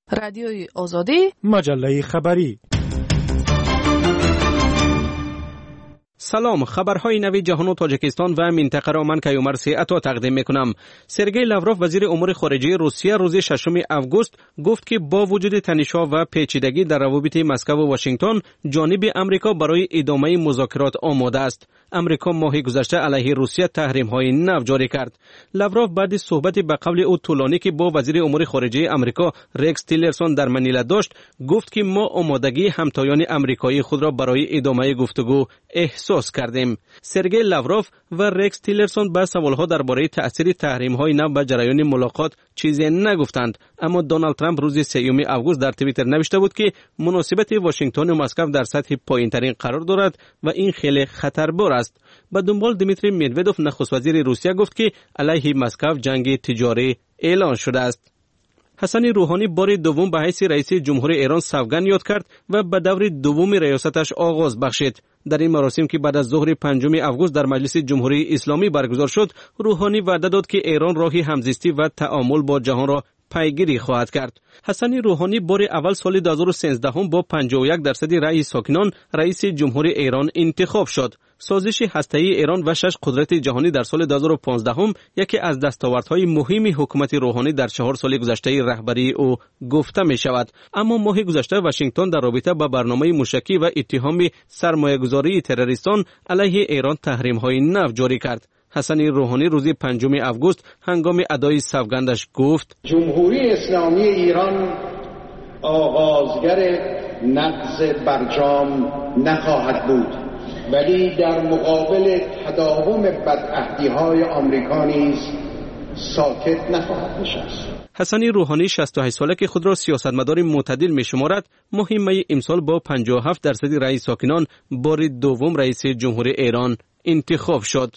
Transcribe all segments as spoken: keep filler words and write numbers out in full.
رادیوی آزادی، مجله خبری. سلام، خبرهای نوی جهان و تاجیکستان و منطقه را من کیومر سیعتا تقدیم میکنم. سرگئی لاوروف وزیر امور خارجه روسیه روز ششم آگوست گفت که با وجود تنش‌ها و پیچیدگی در روابط مسکو و واشنگتن، جانب امریکا برای ادامه مذاکرات آماده است. امریکا ماه گذشته علیه روسیه تحریم‌های نو جاری کرد. لاوروف بعد صحبت به قول او طولانی که با وزیر امور خارجه امریکا رکس تیلرسون در منیلا داشت، گفت که ما آمادگی همتایان امریکایی خود را برای ادامه گفتگو احساس کردیم. سرگئی لاوروف و رکس تیلرسون به سوالها درباره تأثیر تحریم‌های نو به جریان ملاقات چیزی نگفتند، اما دونالد ترامپ روز سوم آگوست در توییتر نوشته بود که مناسبت واشنگتن و مسکو در سطح پایین‌ترین قرار دارد و این خیلی خطربار است. به دنبال دمیتری مدودوف نخست وزیر روسیه گفت که علیه مسکو جنگ تجاری اعلان شده است. حسن روحانی بار دوم به حیث رئیس جمهور ایران سوگند یاد کرد و به دور دوم ریاستش آغاز بخشید. در این مراسم که بعد از ظهر پنجم آگوست در مجلس جمهوری اسلامی برگزار شد، روحانی وعده داد که ایران راهی همزیستی و تعامل با جهان را پیگیری خواهد کرد. حسن روحانی بار اول سال دو هزار و سیزده با پنجاه و یک درصد رأی ساکنان رئیس جمهور ایران انتخاب شد. سازش هسته‌ای ایران و شش قدرت جهانی در سال دو هزار و پانزده یکی از دستاوردهای مهم حکومت روحانی در چهار سال گذشته رهبری او گفته می شود. اما ماه گذشته واشنگتن در رابطه با برنامه موشکی و اتهام سرمایه‌گذاری تروریستان علیه ایران تحریم‌های نو جاری کرد. حسن روحانی روز پنجم آگوست هنگام ادای سوگندش گفت: جمهوری اسلامی ایران آغازگر نقض برجام نخواهد بود، ولی در مقابل تداوم بدعهدی‌های آمریکا نیز ساکت نخواهد نشست. حسن روحانی شصت و هشت ساله که خود را سیاستمدار معتدل می‌شمارد، مهمه امسال با پنجاه و هفت درصد رأی ساکنان بار دوم رئیس جمهور ایران انتخاب شد.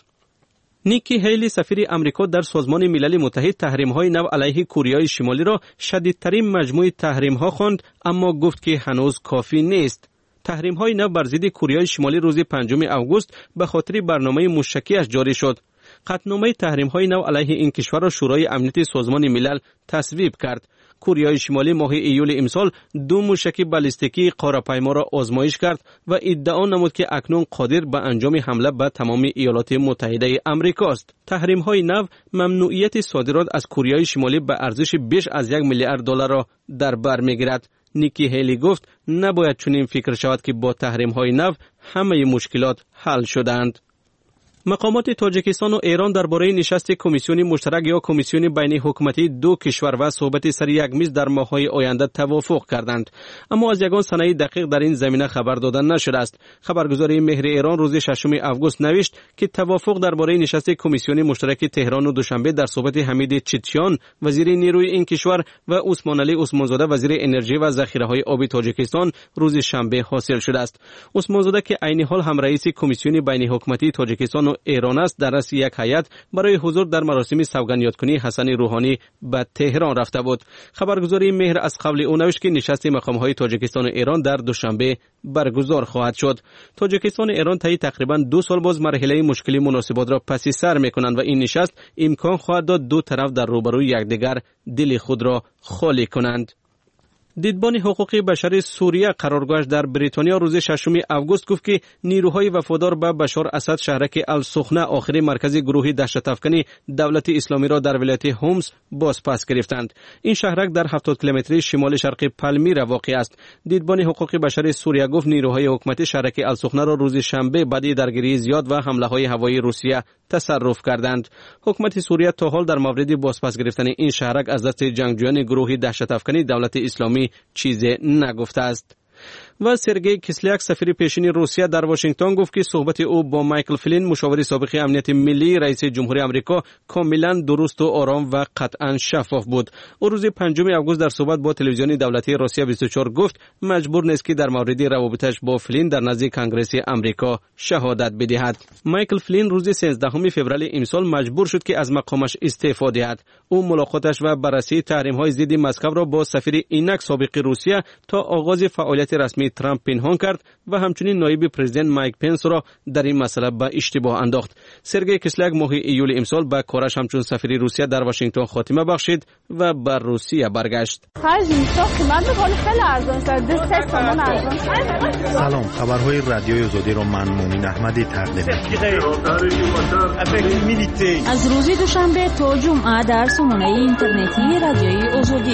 نیکی هیلی سفیر امریکا در سازمان ملل متحد تحریم‌های نو علیه کره شمالی را شدیدترین مجموعه تحریم‌ها خواند، اما گفت که هنوز کافی نیست. تحریم‌های نو بر ضد کره شمالی روز پنجم آگوست به خاطر برنامه موشکی‌اش جاری شد. قطعنامه تحریم‌های نو علیه این کشور را شورای امنیت سازمان ملل تصویب کرد. کره شمالی ماه ایول امسال دو موشک بالستیکی قاره‌پیما را آزمایش کرد و ادعا نمود که اکنون قادر به انجام حمله به تمام ایالات متحده آمریکا است. تحریم‌های نو ممنوعیت صادرات از کره شمالی به ارزش بیش از یک میلیارد دلار را در بر می‌گیرد. نیکی هیلی گفت نباید چنین فکر شود که با تحریم‌های نو همه مشکلات حل شدند. مقامات تاجیکستان و ایران درباره نشست کمیسیون مشترک یا کمیسیون بین حکومتی دو کشور و صحبت سر یک میز در ماه‌های آینده توافق کردند، اما از یگان سند دقیق در این زمینه خبر داده نشده است. خبرگزاری مهر ایران روز ششم آگوست نوشت که توافق درباره نشست کمیسیون مشترک تهران و دوشنبه در صحبت حمید چیتیان وزیر نیروی این کشور و عثمان علی عثمانزاده وزیر انرژی و ذخیره‌های آبی تاجیکستان روز شنبه حاصل شده است. عثمانزاده که عین حال هم رئیس کمیسیون بین حکومتی تاجیکستان و ایران است، در رأس یک هیئت برای حضور در مراسم سوگند یادکنی حسن روحانی به تهران رفته بود. خبرگزاری مهر از قول او نوشت که نشست مقام‌های تاجیکستان و ایران در دوشنبه برگزار خواهد شد. تاجیکستان و ایران طی تقریباً دو سال باز مرحله مشکلی مناسبات را پس سر می‌کنند و این نشست امکان خواهد داد دو طرف در روبروی یکدیگر دل خود را خالی کنند. دیدبان حقوق بشر سوریه قرارگاهش در بریتانیا روز ششم آگوست گفت که نیروهای وفادار به بشار اسد شهرک السخنه آخرین مرکز گروه دهشت افکنی دولت اسلامی را در ولایت هومس باز پس گرفتند. این شهرک در هفتاد کیلومتری شمال شرقی پالمیرا واقع است. دیدبان حقوق بشر سوریه گفت نیروهای حکومتی شهرک السخنه را روز شنبه بعد درگیری زیاد و حمله‌های هوایی روسیه تصرف کردند. حکومت سوریه تا حال در مورد بازپس گرفتن این شهرک از دست جنگجویان گروه دهشت افکنی دولت اسلامی چیزی نگفته است. و سرگئی کسلیاک سفیر پیشین روسیه در واشنگتن گفت که صحبت او با مایکل فلین مشاور سابق امنیت ملی رئیس جمهوری آمریکا کاملا درست و آرام و قطعا شفاف بود. او روز پنجم آگوست در صحبت با تلویزیون دولتی روسیه بیست و چهار گفت مجبور نیست که در مورد روابطش با فلین در نزد کنگره آمریکا شهادت بدهد. مایکل فلین روز سیزدهم فوریه امسال مجبور شد که از مقامش استعفا دهد. او ملاقاتش و بررسی تحریم‌های ضد مسکو را با سفیر اینک سابق روسیه تا آغاز فعالیت رسمی ترامپ پنهان کرد و همچنین نایب پرزیدنت مایک پنس را در این مسئله به اشتباه انداخت. سرگئی کسلیاک ماه ایول امسال به کارش همچون سفیر روسیه در واشنگتن خاتمه بخشید و بر روسیه برگشت. سلام، خبرهای رادیوی آزادی را من مومن احمدی تقدیم می‌کنم. از روز دوشنبه تا جمعه در سامانه اینترنتی رادیوی آزادی.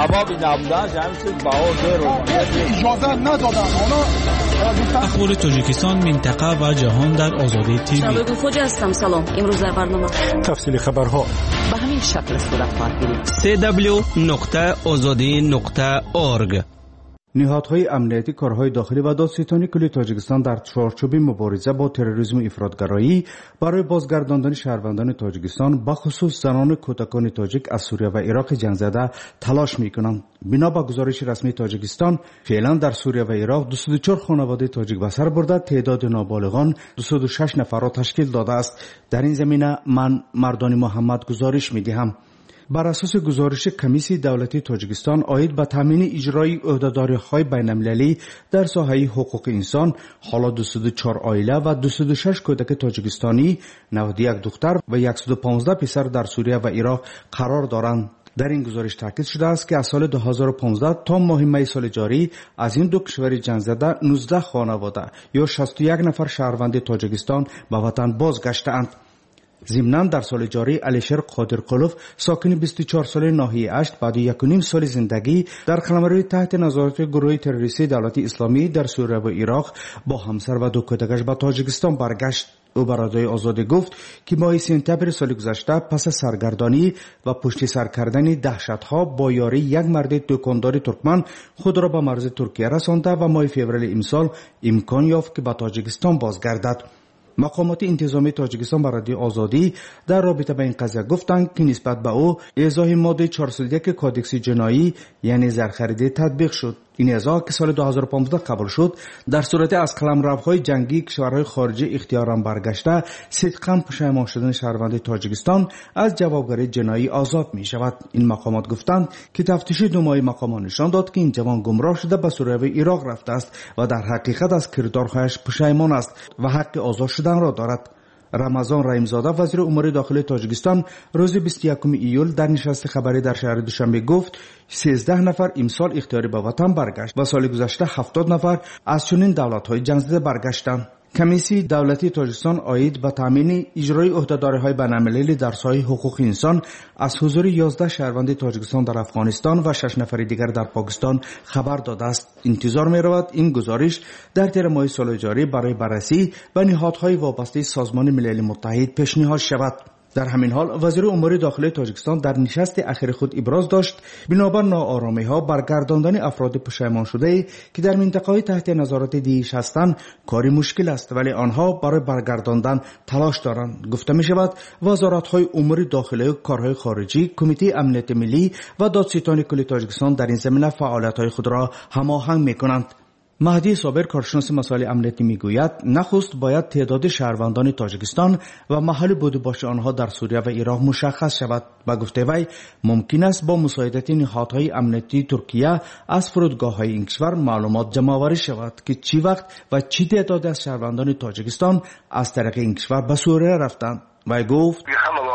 اخبار تاجیکستان، منطقه و جهان در آزادی تیوی. شبکه خوج هستم. سلام. امروز در برنامه تفصیل خبرها به همین شکل صورت خواهد گرفت. سی دبلیو نقطه آزادی نقطه اورگ. نهادهای امنیتی، کارهای داخلی و دادستانی کل تاجیکستان در چارچوب مبارزه با تروریسم و افراطگرایی برای بازگرداندن شهروندان تاجیکستان به خصوص زنان کودکان تاجیک از سوریه و عراق جنگ زده تلاش می‌کنند. بنا به گزارش رسمی تاجیکستان، فعلا در سوریه و عراق دویست و چهار خانواده تاجیک به سر برده، تعداد نابالغان دویست و شش نفر را تشکیل داده است. در این زمینه من مردان محمد گزارش می‌دهم. بر اساس گزارش کمیسیون دولتی تاجیکستان عاید به تامین اجرای عهدهداری‌های بین‌المللی در ساحه حقوق انسان، حالا دویست و چهار عائله و دویست و شش کودک تاجیکستانی، نود و یک دختر و صد و پانزده پسر در سوریه و عراق قرار دارند. در این گزارش تاکید شده است که از سال دو هزار و پانزده تا ماه می سال جاری از این دو کشور جنگ زده نوزده خانواده یا شصت و یک نفر شهروند تاجیکستان به وطن بازگشته‌اند. ضمناً در سال جاری علیشر قادرقلوف ساکن بیست و چهار ساله ناحیه اشت بعد یک و نیم سال زندگی در قلمرو تحت نظارت گروه تروریستی دولت اسلامی در سوریه و عراق با همسر و دو کودکش به تاجیکستان برگشت. او به رادیوی آزادی گفت که ماه سپتامبر سال گذشته پس سرگردانی و پشت سر کردن دهشت‌ها با یاری یک مرد دکاندار ترکمن خود را به مرز ترکیه رسانده و ماه فوریه امسال امکان یافت که به تاجیکستان بازگردد. مقامات انتظامی تاجیکستان بر رادیو آزادی در رابطه با این قضیه گفتند که نسبت به او اعضای ماده چهارصد و یک کودکس جنایی یعنی زرخریدی تطبیق شد. این اعضا که سال دو هزار و پانزده قبول شد در صورت از قلمروهای جنگی کشورهای خارجی اختیارا برگشته صدقاً پشیمان شدن شهروند تاجیکستان از جوابگری جنایی آزاد می شود. این مقامات گفتند که تفتیش دو ماهه مقامان نشان داد که این جوان گمراه شده به سوریه و عراق رفته است و در حقیقت از کردارهایش پشیمان است و حق آزاد شدن را دارد. رمضان رحیمزاده وزیر امور داخلی تاجیکستان روز بیست و یکم ایول در نشست خبری در شهر دوشنبه گفت سیزده نفر امسال اختیاری به وطن برگشت و سال گذشته هفتاد نفر از چنین دولت‌های جنگ زده برگشتند. کمیسیون دولتی تاجیکستان عاید به تامین اجرای عهدهداری‌های بین‌المللی در ساحه حقوق انسان از حضور یازده شهروند تاجیکستان در افغانستان و شش نفر دیگر در پاکستان خبر داده است. انتظار می‌رود این گزارش در تیر ماه سال جاری برای بررسی و نهادهای وابسته سازمان ملل متحد پیشنهاد شود. در همین حال وزیر امور داخلی تاجیکستان در نشست اخیر خود ابراز داشت بنابر ناآرامی ها برگرداندن افراد پشیمان شده که در منطقه تحت نظارت دیش هستند کاری مشکل است، ولی آنها برای برگرداندن تلاش دارند. گفته می شود وزارت های امور داخلی و کارهای خارجی، کمیته امنیت ملی و دادستانی کل تاجیکستان در این زمینه فعالیت های خود را هماهنگ می کنند. مهدی صابر کارشناس مسائل امنیتی میگوید نخست باید تعداد شهروندان تاجیکستان و محل بودباش آنها در سوریه و عراق مشخص شود. با گفته وی ممکن است با مساعدت نهادهای امنیتی ترکیه از فرودگاه‌های این کشور معلومات جمع آوری شود که چی وقت و چی تعداد از شهروندان تاجیکستان از طریق این کشور به سوریه رفتند. وی گفت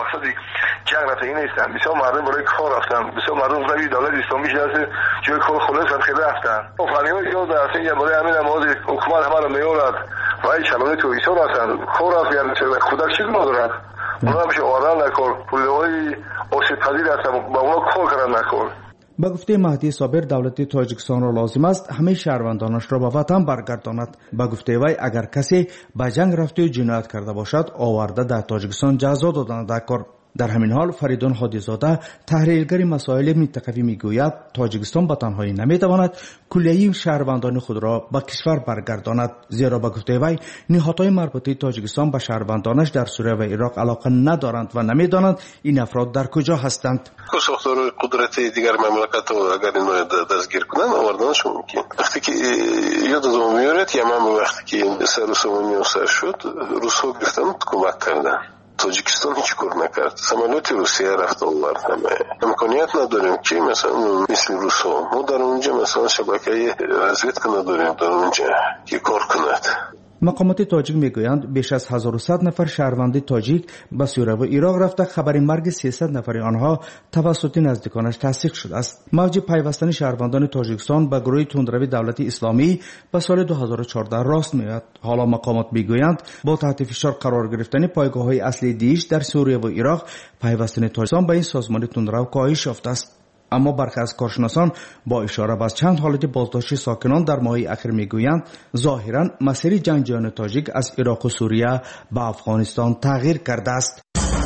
جنگ رفته این نیستن، بسیار مردم برای کار رفتن، بسیار مردم روی دولت اسلامی شده جای کار خلاص هم خیلی رفتن. فنی‌های زیاد هستن که برای همین نماز حکومت همه رو میارد و این چلانه توریستا هستن کار رفت یعنی خودک چیز ندارد. اونا میشه آران نکار پولهای آسیب پذیر هستن با اونا کار کردن نکار. با گفته مهدی صابر دولت تاجیکستان را لازم است همه شهروندانش را به وطن برگرداند. با گفته وی اگر کسی به جنگ رفته و جنایت کرده باشد آورده در تاجیکستان جزا دادن در کار. در همین حال فریدون هادیزاده تحلیلگر مسائل منطقوی میگوید تاجیکستان به تنهایی نمیتواند کلیه شهروندان خود را به کشور برگرداند، زیرا به گفته وی نهادهای مربوطه تاجیکستان به شهروندانش در سوریه و عراق علاقه ندارند و نمیدانند این افراد در کجا هستند. ساختار قدرتی دیگر مملکت ها اگر اینو دستگیر کنند آوردنشون ممکن. وقتی که یادم میاد یمن وقتی که سر و سامانی سر شد روس‌ها گفتن کمک کردن. تاجیکستان هیچ کار نکرد. سمالات روسیه رفت آورد. همه امکانیت نداریم که مثلا مثل روسا ما در اونجا مثلا شبکه رزیدک نداریم در اونجا که کار کند. مقامات تاجیک میگویند بیش از هزار و صد نفر شهروند تاجیک به سوریه و عراق رفته. خبر مرگ سیصد نفر آنها توسط نزدیکانش تصدیق شده است. موج پیوستن شهروندان تاجیکستان به گروه تندروی دولت اسلامی به سال دو هزار و چهارده راست میاد. حالا مقامات میگویند با تحت فشار قرار گرفتن پایگاه‌های اصلی دیش در سوریه و عراق پیوستن تاجیکستان به این سازمان تندرو کاهش یافته است. اما برخی از کارشناسان با اشاره به چند حالت بازداشت ساکنان در ماه اخیر میگویند ظاهرا مسیر جنگجویان تاجیک از عراق و سوریه به افغانستان تغییر کرده است.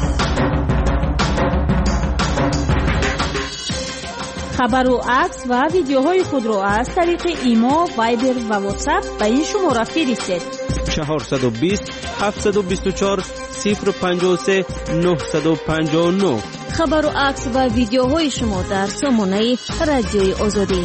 خبر و عکس و ویدیوهای خود را از طریق ایما، وایبر و واتساپ به این شماره فرستید: چهارصد و بیست هفتصد و بیست و چهار صفر پنجاه و سه نهصد و پنجاه و نه. خبر و عکس و ویدیوهای شما در سامانه رادیوی آزادی.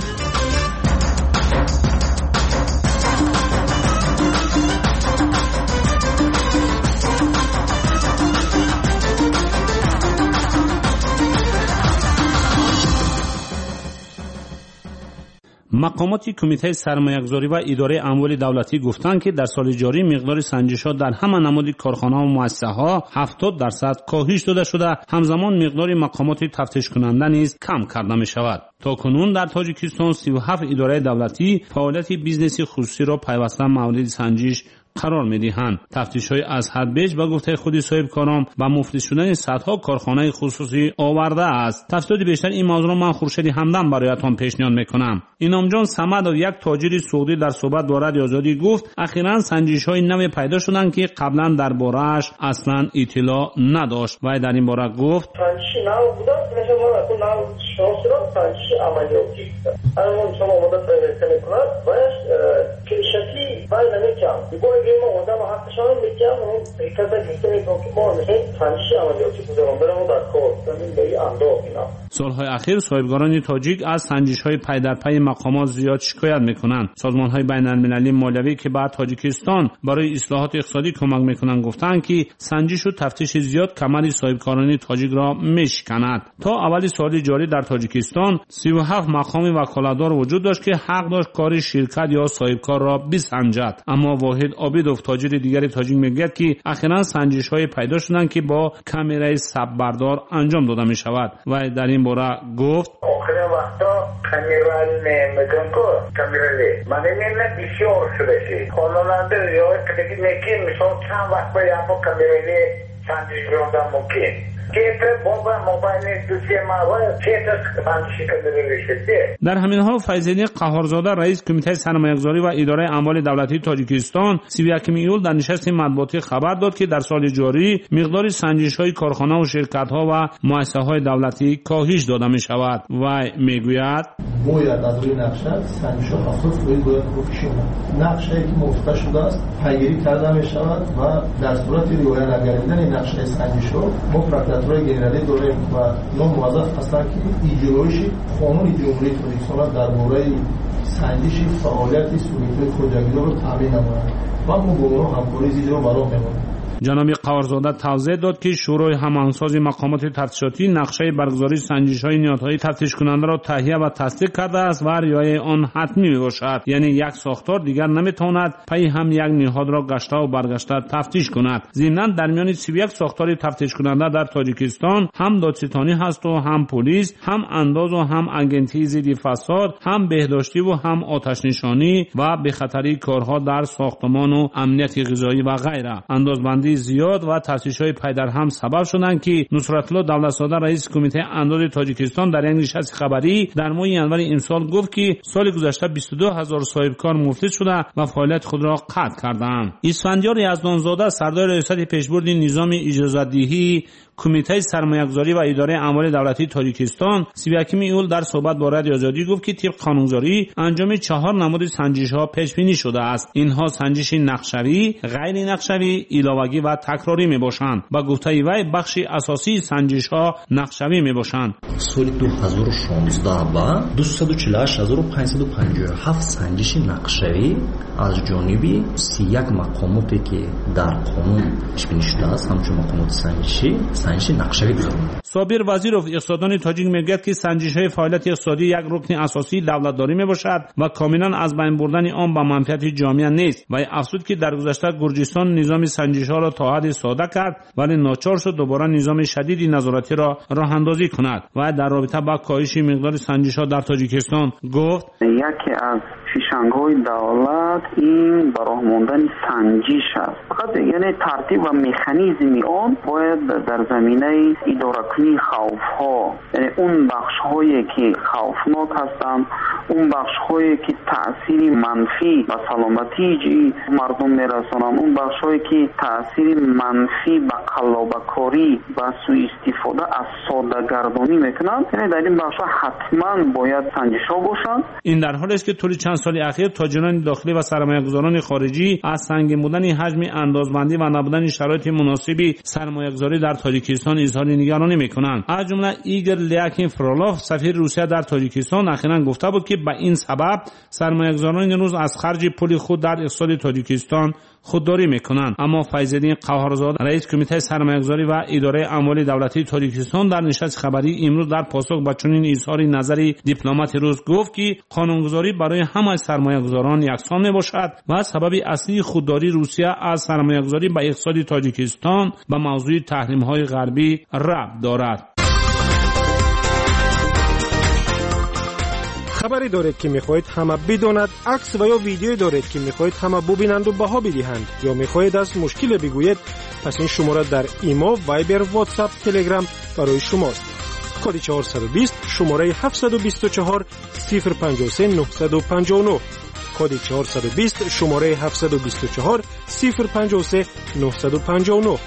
مقامات کمیته سرمایه‌گذاری و اداره اموال دولتی گفتند که در سال جاری مقدار سنجش‌ها در همه نماد کارخانه‌ها و مؤسسه‌ها هفتاد درصد کاهش داده شده. همزمان مقدار مقامات تفتیش کننده نیز کم کرده می‌شود. تا کنون در تاجیکستان سی و هفت اداره دولتی فعالیت بیزنسی خصوصی را پیوسته مورد سنجش قرار می‌دهند. تفتیش‌های از حد بیش به گفته خود صاحب کاران و مفلس شدن صدها کارخانه خصوصی آورده است. تفصیلات بیشتر این موضوع را من خورشید همدم برایتان پیشنهاد می‌کنم. اینامجان صمد، یک تاجر سعودی، در صحبت با رادیو آزادی گفت اخیراً سنجش‌های نوی پیدا شدند که قبلا درباره‌اش اصلاً اطلاع نداشت و در این باره گفت سنجش نو بوده، مثل ما اون نو شناسا سنجش عملیاتی است. اما شما مدت پیدا کنید باید کیشکی باید نمی‌کنم. ما آدم حقشان میگم اون کسا دیگه میگم که ما میشه سنجش عملیاتی بوده و برام در کار زمین به این انداز اینا. سالهای اخیر صاحبگاران تاجیک از سنجش‌های پی در پی مقامات زیاد شکایت می‌کنند. سازمان‌های بین‌المللی مالیوی که بر تاجیکستان برای اصلاحات اقتصادی کمک می‌کنند گفتند که سنجش و تفتیش زیاد کمر صاحبکاران تاجیک را میشکند. تا اول سال جاری در تاجیکستان سی و هفت مقام وکالتدار وجود داشت که حق داشت کار شرکت یا صاحبکار را بسنجد. اما واحد عابدوف تاجر دیگر تاجیک میگوید که اخیراً سنجش‌های پیدا شدند که با کامرای صفبردار انجام داده می‌شود و در این باره گفت آخرین وقتا کامیرال میگن که کامیرالی من نمی‌دونم بسیار شده خواننده یا کلیدی میگن مثلا چند وقت باید با کامیرالی سنجش راندن ممکن در همین حال فیض‌الدین قهارزاده رئیس کمیته سرمایه‌گذاری و اداره اموال دولتی تاجیکستان سی و یکم ایول در نشست مطبوعاتی خبر داد که در سال جاری مقدار سنجش‌های کارخانه و شرکت‌ها و مؤسسه‌های دولتی کاهش داده می‌شود و می‌گوید باید از روی نقشه سنجش‌ها مخصوص باید باید بکشیم. نقشه‌ای که موافقه شده است پیگیری کرده می‌شود و در صورت رعایت نکردن نقشه سنجش‌ها ما رای گنرالی داریم و نام موظف هستن که ایجرایش قانون جمهوری تاجیکستان درباره سنجش فعالیت سوریه خودجویدار رو تامین نمایند و ما با اونها همکاری زیادی رو برام می‌کنیم. جناب قهارزاده توضیح داد که شورای هماهنگسازی مقامات تفتیشاتی نقشه برگزاری سنجش‌های نیازهای تفتیش کننده را تهیه و تصدیق کرده است و رعایت آن حتمی میباشد. یعنی یک ساختار دیگر نمیتواند پی هم یک نهاد را گشته و برگشته تفتیش کند. ضمناً در میان سی و یک ساختار تفتیش کننده در تاجیکستان هم دادستانی هست و هم پلیس، هم انداز و هم اگنتی ضد فساد، هم بهداشتی و هم آتش نشانی و به خطری کارها در ساختمان و امنیت غذایی و غیره. اندازبندی زیاد و تفتیش‌های پی در هم سبب شدند که نصرت الله دولت‌زاده رئیس کمیته انداز تاجیکستان در یک نشست خبری در ماه ینور امسال گفت که سال گذشته بیست و دو هزار صاحبکار مفلس شده و فعالیت خود را قطع کردند. اسفندیار یزدانزاده سردار ریاست پیشبرد نظام اجازه‌دهی کمیته سرمایه‌گذاری و اداره اموال دولتی تاجیکستان سی و یکم ایول در صحبت با رادیو آزادی گفت که طبق قانونگذاری انجام چهار نماد سنجش‌ها پیش بینی شده است. اینها سنجش نقشه‌ای، غیر نقشه‌ای، علاوه اصطلاحی و تکراری میباشند. با گفته وی بخشی اساسی سنجش ها نقشوی میباشند. سال دو هزار و شانزده با دویست و چهل و هشت هزار و پانصد و پنجاه و هفت سنجش نقشوی از جانب سی و یک مقاماتی که در قانون پیش بینی شده است همچون مقامات سنجشی سنجش نقشوی گذارند. صابر وزیرов اقتصاددان تاجیک میگوید که سنجش های فعالیت اقتصادی یک رکن اساسی دولتداری میباشد و کاملا از بین بردن آن به منفعت جامعه نیست و افزود که در گذشته گرجستان نظام سنجش ها را تا حد ساده کرد ولی ناچار شد دوباره نظام شدید نظارتی را راه اندازی کند و در رابطه با کاهش مقدار سنجش ها در تاجیکستان گفت یکی از فیشنگ‌های دولت این برای ماندن سنجش است. فقط یعنی ترتیب و مکانیزم آن باید در زمینه اداره کنی خوف‌ها، یعنی اون بخش‌هایی که خوفناک هستند، اون بخش‌هایی که تأثیر منفی و سلامتی مردم میرسانند، اون بخش‌هایی که تأثیر منفی به قلابکاری و سوء استفاده از ساده‌گردانی میکنند، یعنی در این بخش‌ها حتما باید سنجش‌ها باشند. این در حالی است که طول چند سال اخیر تاجران داخلی و سرمایه‌گذاران خارجی از سنگین بودن حجم اندازبندی و نبودن شرایط مناسبی سرمایه‌گذاری در تاجیکستان اظهار نگرانی می‌کنند. از جمله ایگور لیاکین فرولاف سفیر روسیه در تاجیکستان اخیراً گفته بود که به این سبب سرمایه‌گذاران امروز از خرج پول خود در اقتصاد تاجیکستان خودداری میکنند. اما فیض‌الدین قوهرزاده رئیس کمیته سرمایه‌گذاری و اداره اموال دولتی تاجیکستان در نشست خبری امروز در پاسخ به چنین اظهار نظری دیپلمات روس گفت که قانونگذاری برای همه سرمایه‌گذاران یکسان میباشد و سبب اصلی خودداری روسیه از سرمایه‌گذاری به اقتصاد تاجیکستان به موضوع تحریم‌های غربی ربط دارد. خبری دارید که میخواهید همه بداند، عکس و یا ویدیویی دارید که میخواهید همه ببینند و بها بدهند یا میخواهید از مشکل بگویید، پس این شماره در ایمو، وایبر، واتساپ، تلگرام برای شماست. کد چهارصد و بیست شماره هفتصد و بیست و چهار صفر پنجاه و سه نهصد و پنجاه و نه کد چهارصد و بیست شماره هفتصد و بیست و چهار صفر پنجاه و سه نهصد و پنجاه و نه.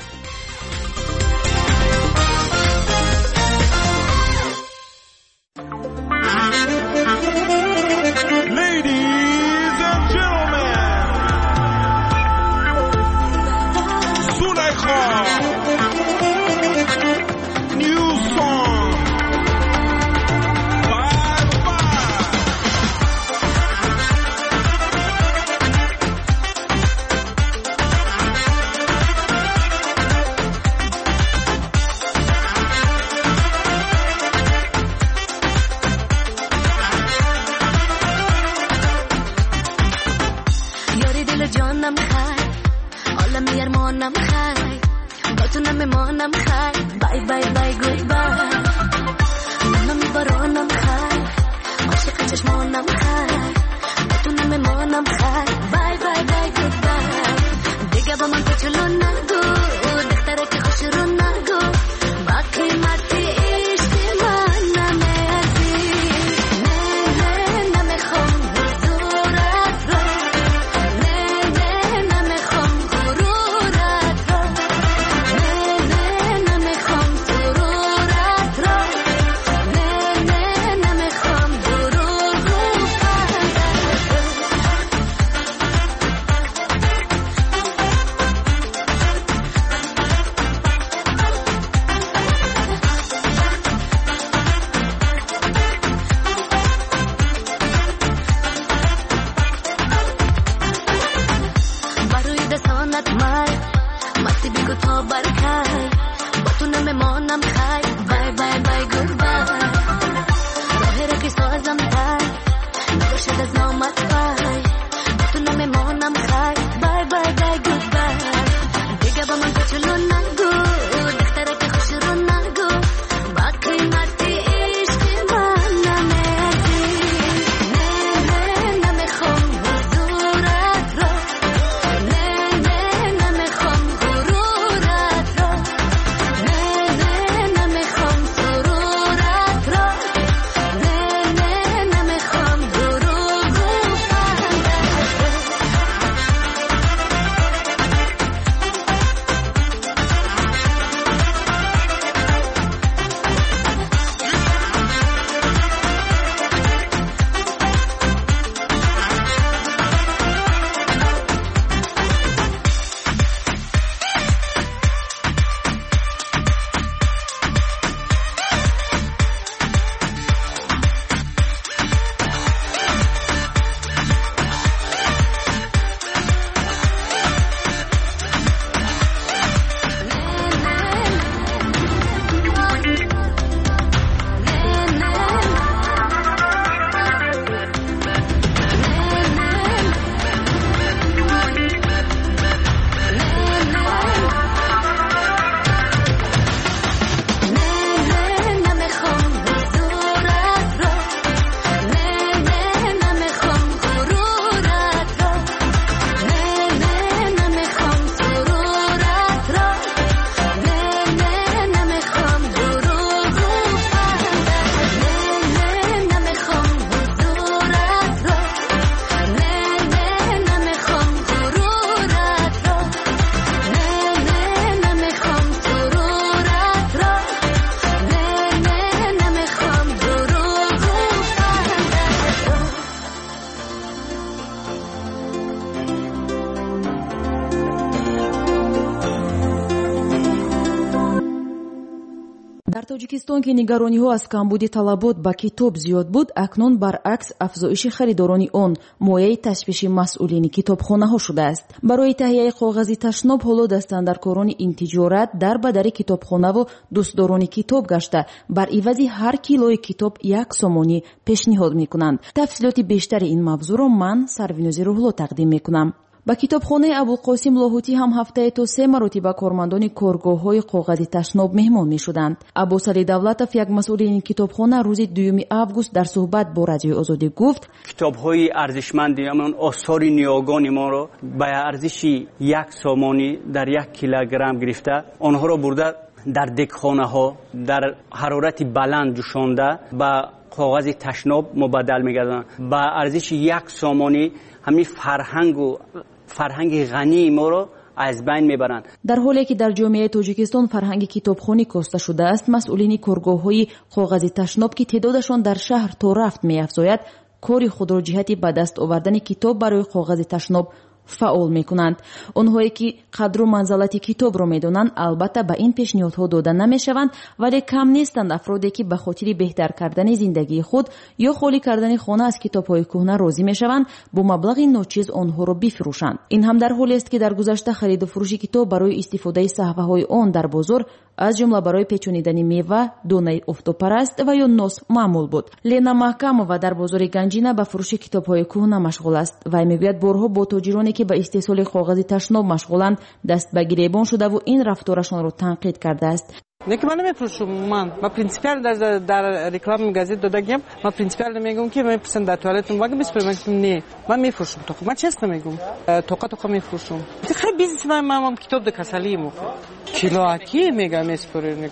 тоҷикистон ки нигарониҳо аз камбуди талабот ба китоб зиёд буд, акнун баръакс афзоиши харидорони он мояи ташвиши масъулини китобхонаҳо шудааст. Барои таҳияи коғази ташноб ҳоло дастандаркорони интиҷорат дар ба дари китобхонаву дӯстдорони китоб гашта бар ивази ҳар килои китоб як сомонӣ пешниҳод мекунанд. тафсилоти бештари ин мавзӯъро ман Сарвинози Рӯҳло тақдим мекунам. ба китобхонаи Абулқосим Лоҳутӣ ҳам ҳафтае то се маротиба кормандони коргоҳҳои коғази ташноб меҳмон мешуданд. Абусалӣ Давлатов, як масъули ин китобхона, рӯзи дуюми август дар суҳбат бо Радиои Озодӣ гуфт: китобҳои арзишманди амон осори ниёгони моро ба арзиши як сомонӣ дар як килограмм гирифта онҳоро бурда дар декхонаҳо дар ҳарорати баланд ҷӯшонда ба коғази ташноб мубаддал мегарданд. ба арзиши як сомонӣ ҳамин фарҳангу фарҳанги ғании моро аз байн мебаранд. дар ҳоле ки дар ҷомеаи тоҷикистон фарҳанги китобхонӣ коста шудааст, масъулини коргоҳҳои коғази ташноб ки теъдодашон дар шаҳр то рафт меафзояд, кори худро ҷиҳати ба даст овардани китоб барои коғази ташноб фаъол мекунанд. онҳое ки қадру манзалати китобро медонанд, албатта ба ин пешниҳодҳо дода намешаванд, вале кам нестанд афроде ки ба хотири беҳтар кардани зиндагии худ ё холӣ кардани хона аз китобҳои кӯҳна розӣ мешаванд бо маблағи ночиз онҳоро бифурӯшанд. ин ҳам дар ҳоле аст ки дар гузашта хариду фурӯши китоб барои истифодаи саҳваҳои он дар бозор, аз ҷумла барои печонидани мева, донаи офтобпараст ва ё нос маъмул буд. Лена Маҳкамова дар бозори Ганҷина ба фурӯши китобҳои кӯҳна машғул аст. вай мегӯяд борҳо бо тоҷироне ки ба истеҳсоли коғази ташноб машғуланд даст ба гиребон шудаву ин рафторашонро танқид кардааст. Неки ман намефурӯшам, ман ма принципиал дар дар рекламаи газет додагем, ма принципиал мегум ки меписам дар туалетам вага бисфурӯшам, мегум не, ман мефурӯшам тоқа, ман честно мегум, тоқа тоқа мефурӯшам. Хай бизнес ман ман китоб да касали мо. Килоаки мега месфурӯшам.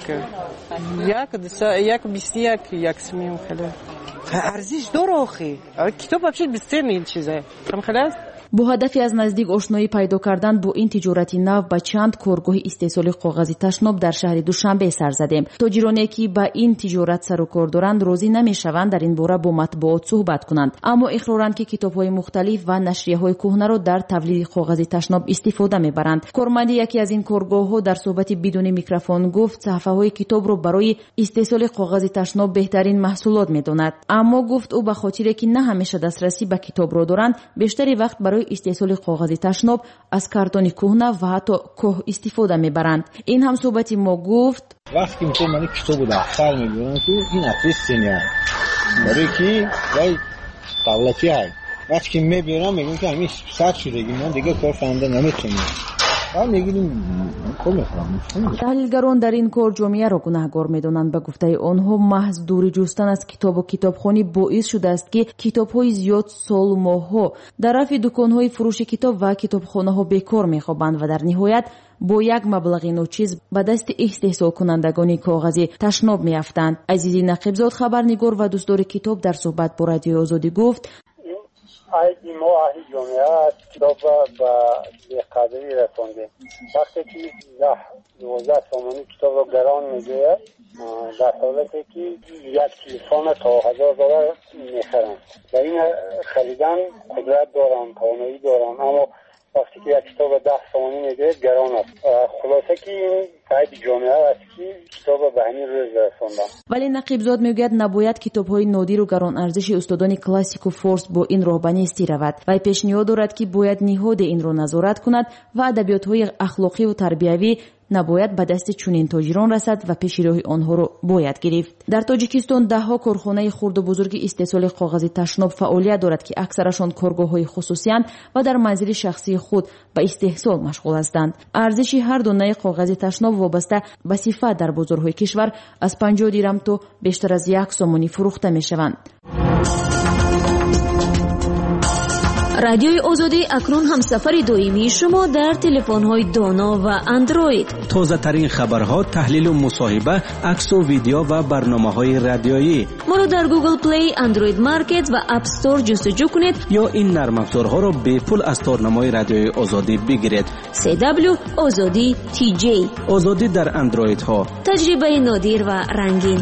Як як бисти як як смеем хеле. Арзиш дора охи. Китоб вообще бесценный чизе. Там хеле бо ҳадафи аз наздик ошноӣ пайдо кардан бо ин тиҷорати нав ба чанд коргоҳи истеҳсоли коғази ташноб дар шаҳри Душанбе сар задем. тоҷироне ки ба ин тиҷорат сару кор доранд розӣ намешаванд дар ин бора бо матбуот суҳбат кунанд, аммо иқроранд ки китобҳои мухталиф ва нашрияҳои кӯҳнаро дар тавлиди коғази ташноб истифода мебаранд. корманди яке аз ин коргоҳҳо дар суҳбати бидуни микрофон гуфт саҳифаҳои китобро барои истеҳсоли коғази ташноб беҳтарин маҳсулот медонад, аммо гуфт ӯ ба хотире ки на ҳамеша дастрасӣ ба китобро доранд, бештари вақт барои истеҳсоли коғази ташноб аз картони кӯҳна ва ҳатто коҳ истифода мебаранд. ин ҳам суҳбати мо гуфт: вақте ки ман китобу дафтар мебинам ки ин ответственно барои ки вай давлати ай вақте ки мебирам мегӯям ки ҳамин сад шудагӣ ман дигар кор фаҳмида наметавонам. таҳлилгарон дар ин кор ҷомеаро гунаҳгор медонанд. ба гуфтаи онҳо маҳз дури ҷустан аз китобу китобхонӣ боис шудааст ки китобҳои зиёд солу моҳҳо дар рафи дуконҳои фурӯши китоб ва китобхонаҳо бекор мехобанд ва дар ниҳоят бо як маблағи ночиз ба дасти истеҳсолкунандагони коғази ташноб меафтанд. Азизи Нақибзод, хабарнигор ва дӯстдори китоб, дар суҳбат бо Радиои Озодӣ гуфт: айди мо аҳли ҷомеа китоб ба беқадрӣ расондем. вақте ки даҳ дувоздаҳ сомонӣ китобро гарон мегӯяд, дар ҳолате ки як телефона то ҳазор доллар мехаранд. ба ин харидан қудрат дорам, тавоноӣ дорам, аммо вақте ки як китобро даҳ сомонӣ мегӯяд гарон аст. хулоса ки ин айди ҷомеа аст ки китобро ба ҳамин рӯз расондам. вале Нақибзод мегӯяд набояд китобҳои нодиру гаронарзиши устодони классику форс бо ин роҳ ба нестӣ равад. вай пешниҳод дорад ки бояд ниҳоде инро назорат кунад ва адабиётҳои ахлоқиву тарбиявӣ набояд ба дасти чунин тоҷирон расад ва пешироҳи онҳоро бояд гирифт. дар тоҷикистон даҳҳо корхонаи хурду бузурги истеҳсоли коғази ташноб фаъолият дорад ки аксарашон коргоҳҳои хусусиянд ва дар манзили шахсии худ ба истеҳсол машғул ҳастанд. арзиши ҳар донаи коғази ташноб вобаста ба сифат дар бозорҳои кишвар аз панҷоҳ дирам то бештар аз як сомонӣ фурӯхта мешаванд. радиои озодӣ акнун ҳамсафари доимии шумо дар телефонҳои доно ва андроид. тозатарин хабарҳо, таҳлилу мусоҳиба, аксу видео ва барномаҳои радиоӣ. моро дар Google Play, Android Market ва App Store ҷустуҷӯ кунед ё ин нармафзорҳоро бепул аз торнамои радиои озодӣ бигиред. си дабл ю озодӣ ти ҷей. озодӣ дар андроидҳо. таҷрибаи нодир ва рангин.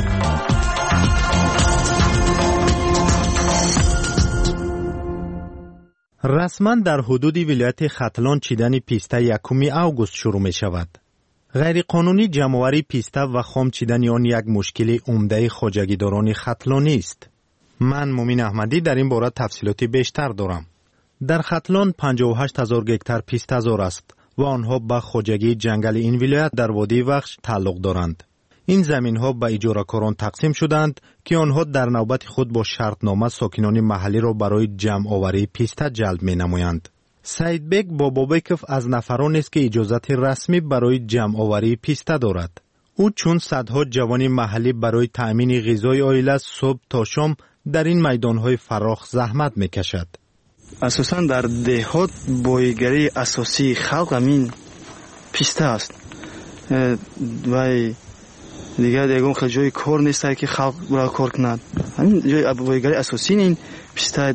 رسما در حدود ولایت ختلان چیدن پیسته یکم август شروع می شود. غیرقانونی جمع‌آوری پیسته و خام چیدن آن یک مشکل عمده خواجگیداران ختلانی است. من مومین احمدی در این باره تفصیلاتی بیشتر دارم. در ختلان پنجاه و هشت هزار گکتار پیسته زار است و آنها به خواجگی جنگل این ولایت در وادی وخش تعلق دارند. این زمین‌ها به اجاره‌کاران تقسیم شدند که آنها در نوبت خود با شرطنامه ساکنان محلی را برای جمع‌آوری پیسته جلب می‌نمایند. سعید بیگ بابابکوف از نفران است که اجازت رسمی برای جمع‌آوری پیسته دارد. او چون صدها جوان محلی برای تأمین غذای عائله صبح تا شام در این میدان‌های فراخ زحمت می‌کشد. اساساً در دهات بایگری اساسی خلق همین پیسته است و دیگر دیگه خیلی جای کار نیست که خلق برای کار کنند. همین جای بایگری اساسی این پیسته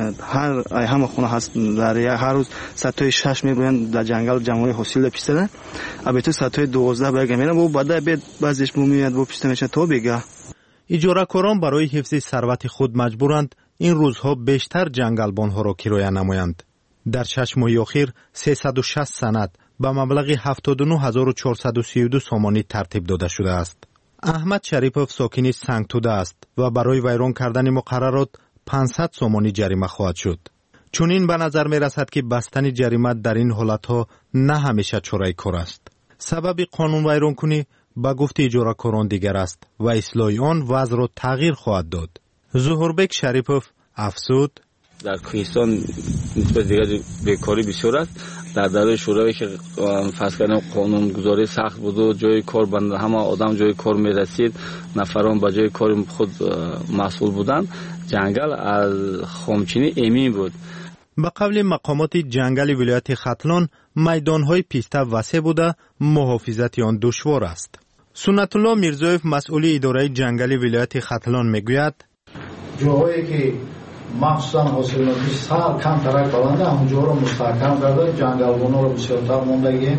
هر همه خونه هست. در هر روز ساعت شش میبرند در جنگل جمعی حاصل پیسته ده البته ساعت دوازده برگه میرن و بعد بعد بعضیش میاد با پیسته میشه تا بگه. اجاره‌کاران برای حفظ ثروت خود مجبورند این روزها بیشتر جنگلبان‌ها را کرایه نمایند. در شش ماه اخیر سیصد و شصت سند به مبلغ هفتاد و نه هزار و چهارصد و سی و دو سامانی ترتیب داده شده است. احمد شریفوف ساکن سنگتوده است و برای ویران کردن مقررات پانصد سامانی جریمه خواهد شد. چون این به نظر می رسد که بستن جریمه در این حالتها نه همیشه چاره کار است. سبب قانون ویران کنی به گفت اجاره‌کاران دیگر است و اصلاح آن وضع را تغییر خواهد داد. ظهوربک شریفوف افزود: در کوهستان نسبت دیگر بیکاری بسیار است. در دوره شوروی که فرض کردن قانون گذاری سخت بود و جای کار بند همه آدم جای کار می رسید، نفران به جای کار خود مسئول بودند، جنگل از خامچینی ایمن بود. به قول مقامات جنگل ولایت ختلان میدان‌های پیسته وسیع بوده، محافظت آن دشوار است. سنت الله میرزایف مسئول اداره جنگل ولایت ختلان میگوید: جاهایی که مخصوصا حاصلات سال کم ترک دارند همونجا رو مستحکم کرده، جنگلبان‌ها رو بسیارتر موندگی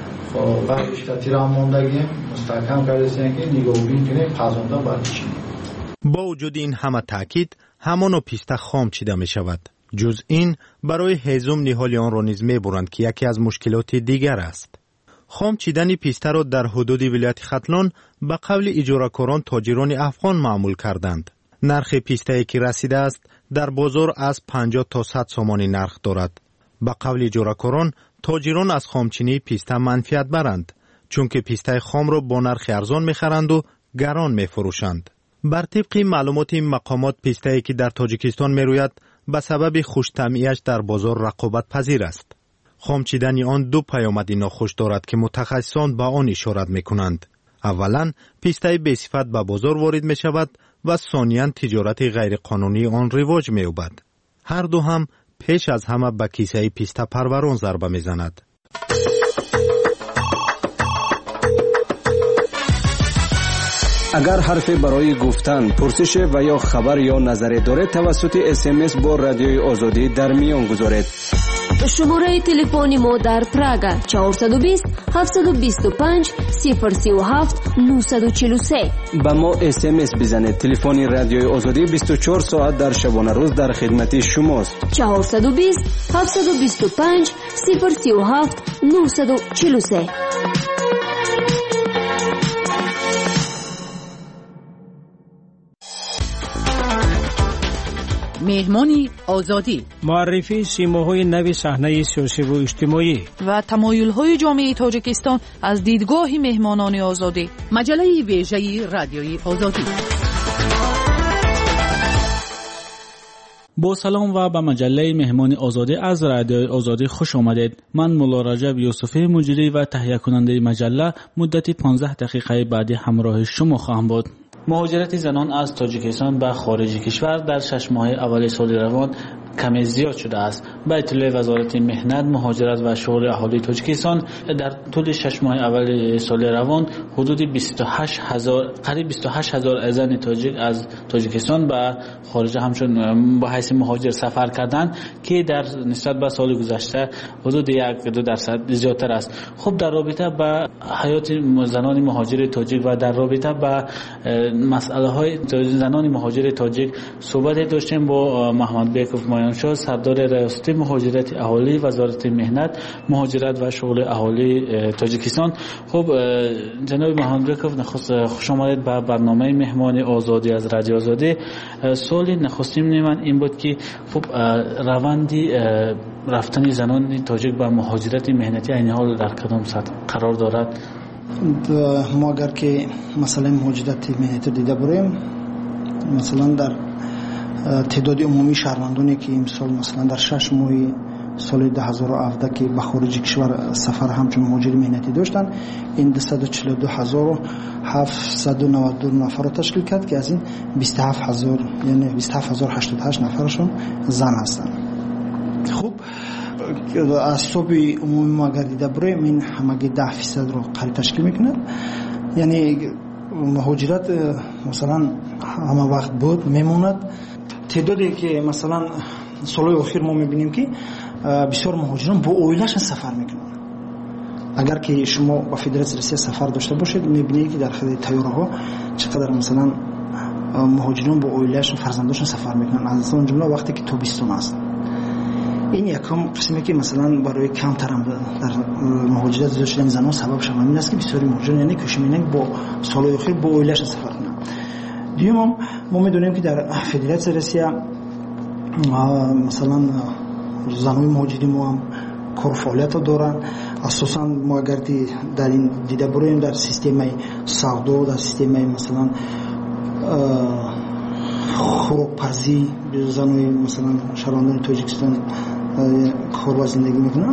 و بیشتر تیران موندگی مستحکم کرده که نگاه بین کنه پزونده برکشیم. با وجود این همه تاکید همان پیسته خام چیده می شود. جز این برای هضم نهال آن را نیز می برند که یکی از مشکلات دیگر است. خام چیدن پیسته را در حدود ولایت ختلان به قول اجاره‌کاران تاجران افغان معمول کردند. نرخ پیسته که رسیده است در بازار از پنجاه تا صد سامانی نرخ دارد. به قول اجاره‌کاران تاجران از خامچینی پیسته منفعت برند، چون که پیسته خام را با نرخ ارزان می‌خرند و گران می‌فروشند. بر طبق معلومات این مقامات پیسته که در تاجیکستان می‌روید به سبب خوش‌طبعی‌اش در بازار رقابت پذیر است. خام چیدن آن دو پیامد ناخوش دارد که متخصصان به آن اشارت می‌کنند. اولا پیسته به صفت به بازار وارد می‌شود و ثانیاً تجارت غیرقانونی آن رواج می‌یابد. هر دو هم پیش از همه به کیسه پیسته پروران ضربه می‌زند. اگر حرفی برای گفتن، پرسش و یا خبر یا نظری دارید توسط اس ام اس با رادیوی آزادی در میان گذارید. شماره تلفنی ما در پراگ چهارصد و بیست هفتصد و بیست و پنج صفر سی و هفت نهصد و چهل و سه. با ما اس ام اس بزنید. تلفن رادیوی آزادی بیست و چهار ساعت در شبانه روز در خدمت شماست. چهارصد و بیست هفتصد و بیست و پنج صفر سی و هفت نهصد و چهل و سه. مهمانی آزادی، معرفی سیماهای نوی صحنه سیاسی و اجتماعی و تمایل‌های جامعه تاجیکستان از دیدگاه مهمانان آزادی. مجله ویژه رادیوی آزادی. با سلام و به مجله مهمان آزادی از رادیوی آزادی خوش آمدید. من مولا رجب یوسفی مجری و تهیه کننده مجله مدت پانزده دقیقه بعدی همراه شما خواهم بود. مهاجرت زنان از تاجیکستان به خارج کشور در شش ماه اول سال روان کمی زیاد شده است. به اطلاع وزارت مهنت، مهاجرت و شغل اهالی تاجیکستان در طول شش ماه اول سال روان حدود بیست و هشت هزار قریب بیست و هشت هزار زن تاجیک از تاجیکستان به خارج همچون با حیث مهاجر سفر کردند که در نسبت به سال گذشته حدود یک دو درصد زیادتر است. خب در رابطه با حیات زنان مهاجر تاجیک و در رابطه با مسئله های زنان مهاجر تاجیک صحبت داشتیم با محمد بیکوف مایانشاه سردار ریاست مهاجرت اهالی وزارت مهنت مهاجرت و شغل اهالی تاجیکستان. خب جناب محمدبکوف، نخست خوش آمدید به برنامه مهمان آزادی از رادیو آزادی. سوال نخستین من این بود که خب روندی رفتن زنان تاجیک به مهاجرت مهنتی این حال در کدام سطح قرار دارد؟ ما اگر که مثلا مهاجرت مهنتی دیده بریم، مثلا در تعداد عمومی شهروندانی که امسال مثلا در شش ماه سال دو هزار و هفده که به خارج کشور سفر همچون مهاجر مهنتی داشتن، این دویست و چهل و دو هزار و هفتصد و نود و دو نفر رو تشکیل کرد که از این بیست و هفت هزار یعنی بیست و هفت هزار و هشتاد و هشت نفرشون زن هستند. خب از حساب عمومی ما اگر دیده بریم این همگی ده فیصد رو قریب تشکیل میکنه. یعنی مهاجرت مثلا همه وقت بود میموند. تعدادی که مثلا سالهای اخیر ما میبینیم که بسیار مهاجران با اویلش سفر میکنن. اگر که شما با فدراسیون روسیه سفر داشته باشید میبینید که در خط طیاره ها چقدر مثلا مهاجران با اویلش فرزنداشون سفر میکنن، از اون جمله وقتی که تابستون است. این یکم قسمی که مثلا برای کمتر در مهاجرت زیاد شدن زنان سبب شده این است که بسیاری مهاجران یعنی کشمینن با سالهای اخیر با اویلش سفر کنن. دیگه ما میدونیم که در فدراسیون روسیه مثلا زنای مهاجرین ما هم کار فعالیت دارن. اساسا ما اگر در این دیده بریم در سیستم سودا، در سیستم مثلا خوراکپزی زنای مثلا شهروندان تاجیکستان کار و زندگی میکنن.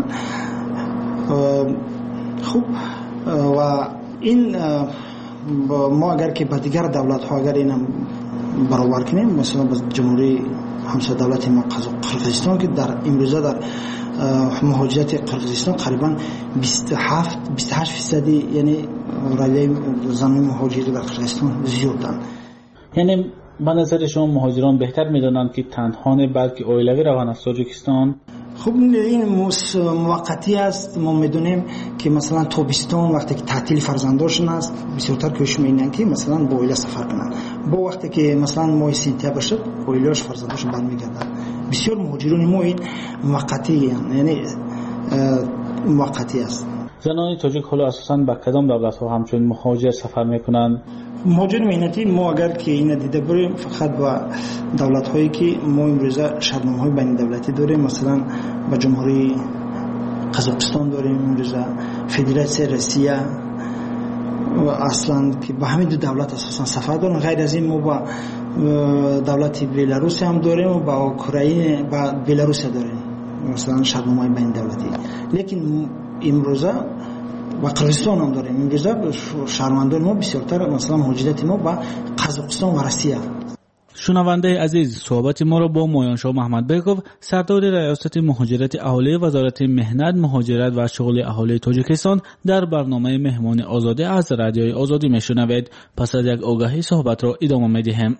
خب و این ما اگر که با دیگر دولت ها اگر اینم برابر کنیم، مثلا با جمهوری همسایه دولت ما قرقیزستان که در امروزه در مهاجرت قرقیزستان قریبا بیست و هفت بیست و هشت فیصد یعنی رویه زنان مهاجری در قرقیزستان زیادن. یعنی به نظر شما مهاجران بهتر میدونند که تنها نه بلکه اویلوی روان از تاجیکستان؟ خب این موقتی است. ما میدونیم که مثلا تابستان وقتی که تعطیل فرزنداشون است بسیارتر کوشش میکنن که مثلا با اویله سفر کنن. با وقتی که مثلا ماه سپتامبر شد اویلاش فرزنداشون برمیگردن. بسیار مهاجران ما این موقتی یعنی موقتی است. زنان تاجیک حالا اساساً به کدام دولت ها همچون مهاجر سفر میکنن؟ مهاجر مهنتی ما اگر که این دیده بریم فقط با دولت هایی که ما امروزه شرطنامه های بین دولتی داریم، مثلا با جمهوری قزاقستان داریم امروزه، فدراسیون روسیه و اصلا که با همین دو دولت اساسا سفر داریم. غیر از این ما با دولت بلاروس هم داریم و با اوکراین با بلاروس داریم مثلا شرطنامه های بین دولتی. لیکن امروزه و قرقیزستان هم داریم. امروزه شهروندان ما بسیارتر مثلا مهاجرت ما با قزاقستان و روسیه. شنونده عزیز، صحبت ما را با مایانشاه محمدبکوف سردار ریاست مهاجرت اهالی وزارت مهنت مهاجرت و شغل اهالی تاجیکستان در برنامه مهمان آزادی از رادیوی آزادی میشنوید. پس از یک آگاهی صحبت را ادامه میدیم.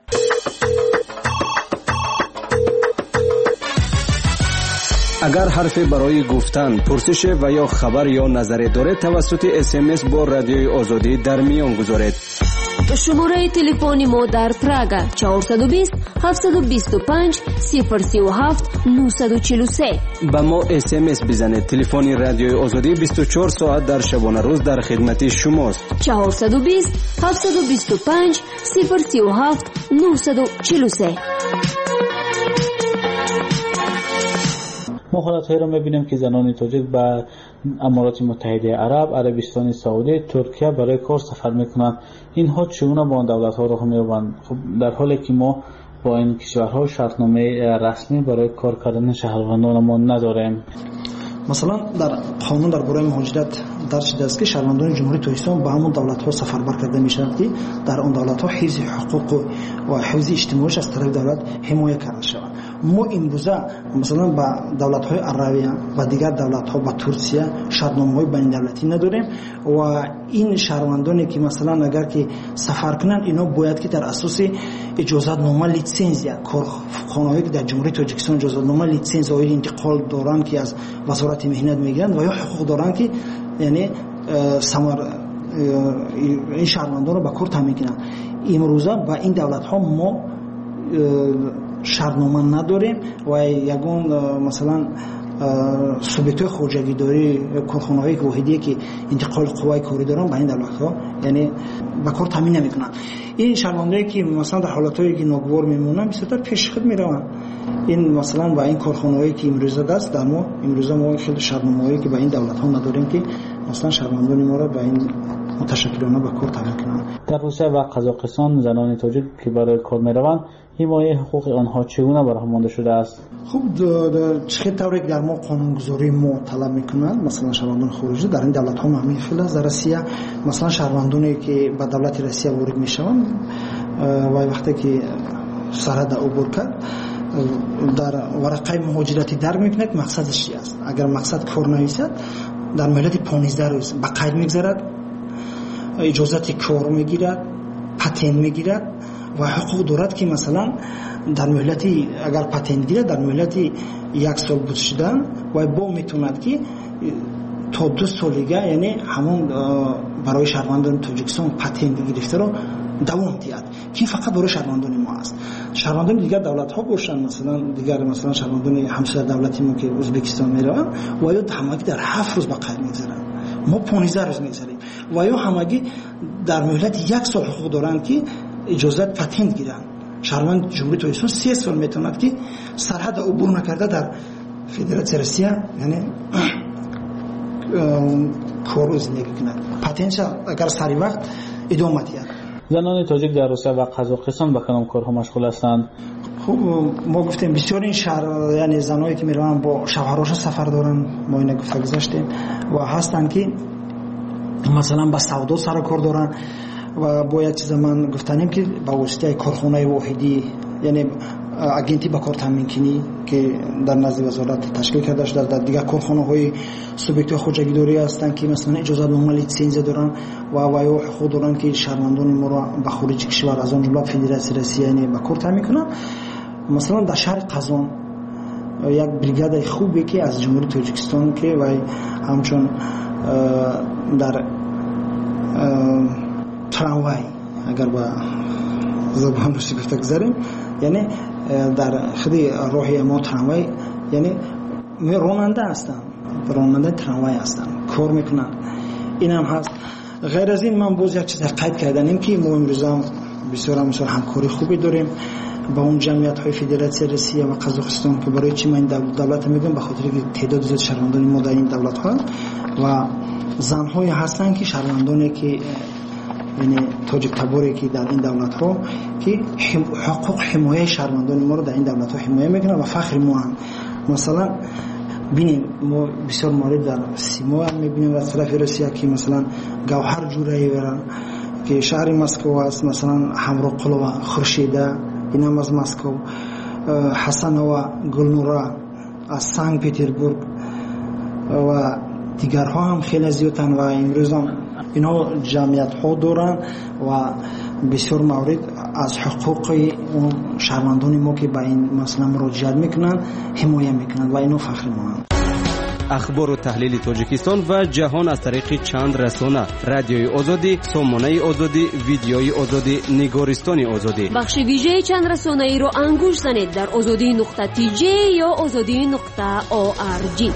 اگر حرفی برای گفتن، پرسش و یا خبر یا نظری دارید توسط اس ام اس با رادیوی آزادی در میان گذارید. شماره تلفن ما در پراگا چهارصد و بیست هفتصد و بیست و پنج صفر سی و هفت نهصد و چهل و سه. با ما اس ام اس بزنید. تلفن رادیوی آزادی بیست و چهار ساعت در شبانه روز در خدمت شماست. چهارصد و بیست هفتصد و بیست و پنج صفر سی و هفت نهصد و چهل و سه. ما حالت‌هایی را می‌بینیم که زنان تاجیک به امارات متحده عرب، عربستان سعودی، ترکیه برای کار سفر می‌کنند. اینها چگونه با آن دولت‌ها راه می‌یابند؟ خب در حالی که ما با این کشورها شرطنامه رسمی برای کار کردن شهروندان ما نداریم. مثلا در قانون درباره مهاجرت در شده است که شهروندان جمهوری تاجیکستان به همون دولت‌ها سفربر کرده میشوند که در آن دولت‌ها حفظ حقوق و حفظ اجتماعی از طرف دولت حمایت کرده شود. ما امروزه مثلا با دولت‌های عربی و دیگر دولت‌ها با ترکیه شرطنامه‌های بین دولتی نداریم و این شهروندانی که مثلا اگر که سفر کنند اینا باید که در اساس اجازه نامه لیسانس یا کارخانه‌ای که در جمهوری تاجیکستان اجازه نامه لیسانس و انتقال دارند که از وزارت مهنت میگیرند و یا حقوق دارند که یعنی ثمر این شهروندان رو به کار تامین کنند. امروزه با این دولت‌ها ما шартнома надорем ва ягон масалан субъектҳои хоҷагидорӣ корхонаҳои воҳидие ки интиқоли қувваи корӣ доранд ба ин давлатҳо яъне ба кор таъмин намекунанд. ин шаҳрвандое ки масалан дар ҳолатҳое ки ногувор мемонанд бисёртар пешхид мераванд. ин масалан ба ин корхонаҳое ки имрӯза даст дар мо имрӯза мо хеле шартномаҳое ки ба ин давлатҳо надорем ки масалан шаҳрвандони моро ба ин муташаккилона ба кор таъмин кунанд. дар русия ва қазоқистон занони тоҷик ки барои кор мераванд ҳимояи ҳуқуқи онҳо чӣ гуна барҳамонда шудааст? хуб чӣ тавре ки дар мо қонунгузории мо талаб мекунад масалан шаҳрвандони хориҷӣ дар ин давлатҳо маъмул хел аст. дар Россия масалан шаҳрвандоне ки ба давлати Россия ворид мешаванд ва вақте ки сарҳада убур кард дар варақаи муҳоҷирати дарк мекунад мақсадаш чӣ аст. агар мақсад кор нависад дар муҳлати пониздаҳ рӯз ба қайд мегзарад, иҷозати кор мегирад, патент мегирад ва ҳуқуқ дорад ки масалан дар муҳлати агар патент гирад дар муҳлати як сол буд шудан ва бо метавонад ки то ду солига яъне ҳамон барои шаҳрвандони Тоҷикистон патенти гирифтаро давом диҳад ки фақат барои шаҳрвандони мо аст. шаҳрвандони дигар давлатҳо бошанд масалан дигар масалан шаҳрвандони ҳамсоя давлати мо ки Ӯзбекистон мераванд ва ё ҳамагӣ дар ҳафт рӯз ба қайд мегзаранд, мо пониздаҳ рӯз мегзарем ва ё ҳамагӣ дар муҳлати як сол ҳуқуқ доранд ки иҷозат патент гиранд. шаҳрванди ҷумҳурии Тоҷикистон се сол метавонад ки сарҳада убур накарда дар Федератсияи Россия яъне кор зиндагӣ кунад. патентша агар сари вақт идома диҳад. занони тоҷик дар Русия ва Қазоқистон ба кадом корҳо машғул ҳастанд? хуб мо гуфтем бисёри шаҳр яъне заное ки мераванд бо шавҳароша сафар доранд, мо ина гуфта гузаштем ва ҳастанд ки масалан ба савдо сару кор доранд ва бо як чиза ман гуфтанем ки ба воситаи корхонаи воҳидӣ яъне агенти ба кор таъминкунӣ ки дар назди вазорат ташкил карда шудааст. дар дигар корхонаҳои субъектҳои хоҷагидорӣ ҳастанд ки масалан иҷозатнома литсензия доранд ва ваё ҳуқуқ доранд ки шаҳрвандони моро ба хориҷи кишвар аз он ҷумла Федератсияи Россия яъне ба кор таъмин кунанд. масалан дар шаҳри Қазон як бригадаи хубе ки аз ҷумҳурии Тоҷикистон ки вай ҳамчун дар трамвай агар ба забони русӣ гуфта гузарем яъне дар худи роҳи мо трамвай яъне ронанда ҳастанд, ронандаи трамвай ҳастанд, кор мекунанд. инам ҳаст. ғайр аз ин ман боз як чиз қайд карданем ки мо имрӯза бисёр мисол ҳамкорӣ хубе дорем با اون جمعیت های فدراسیون روسیه و قزاقستان که برای چی من دولت میگم به خاطر که تعداد زیاد شهروندان ما در این دولت ها و زن های هستن که شهروندانی که یعنی تاجیک تباری که در این دولت ها که حقوق حمایت شهروندان ما رو در این دولت ها حمایت میکنن و فخر ما هم. مثلا ببینیم ما بسیار مورد در سیما هم میبینیم از طرف روسیه که مثلا گوهر جورایی برن که شهر مسکو است، مثلا همراه قلوب خورشیده اینم از مسکو، حسن و گلنورا از سنت پترزبورگ و دیگرها هم خیلی زیادن و امروز هم اینا جمعیت ها دارن و بسیار مورد از حقوق اون شهروندان ما که به این مثلا مراجعت میکنن حمایت میکنن و اینو فخر میکنن. اخبار و تحلیل تاجیکستان و جهان از طریق چند رسانه: رادیوی آزادی، سامانه آزادی، ویدیوی آزادی، نگارستان آزادی. بخش ویژه چند رسانه ای رو انگوش زنید در آزادی نقطه تی جی یا آزادی نقطه او آر جی.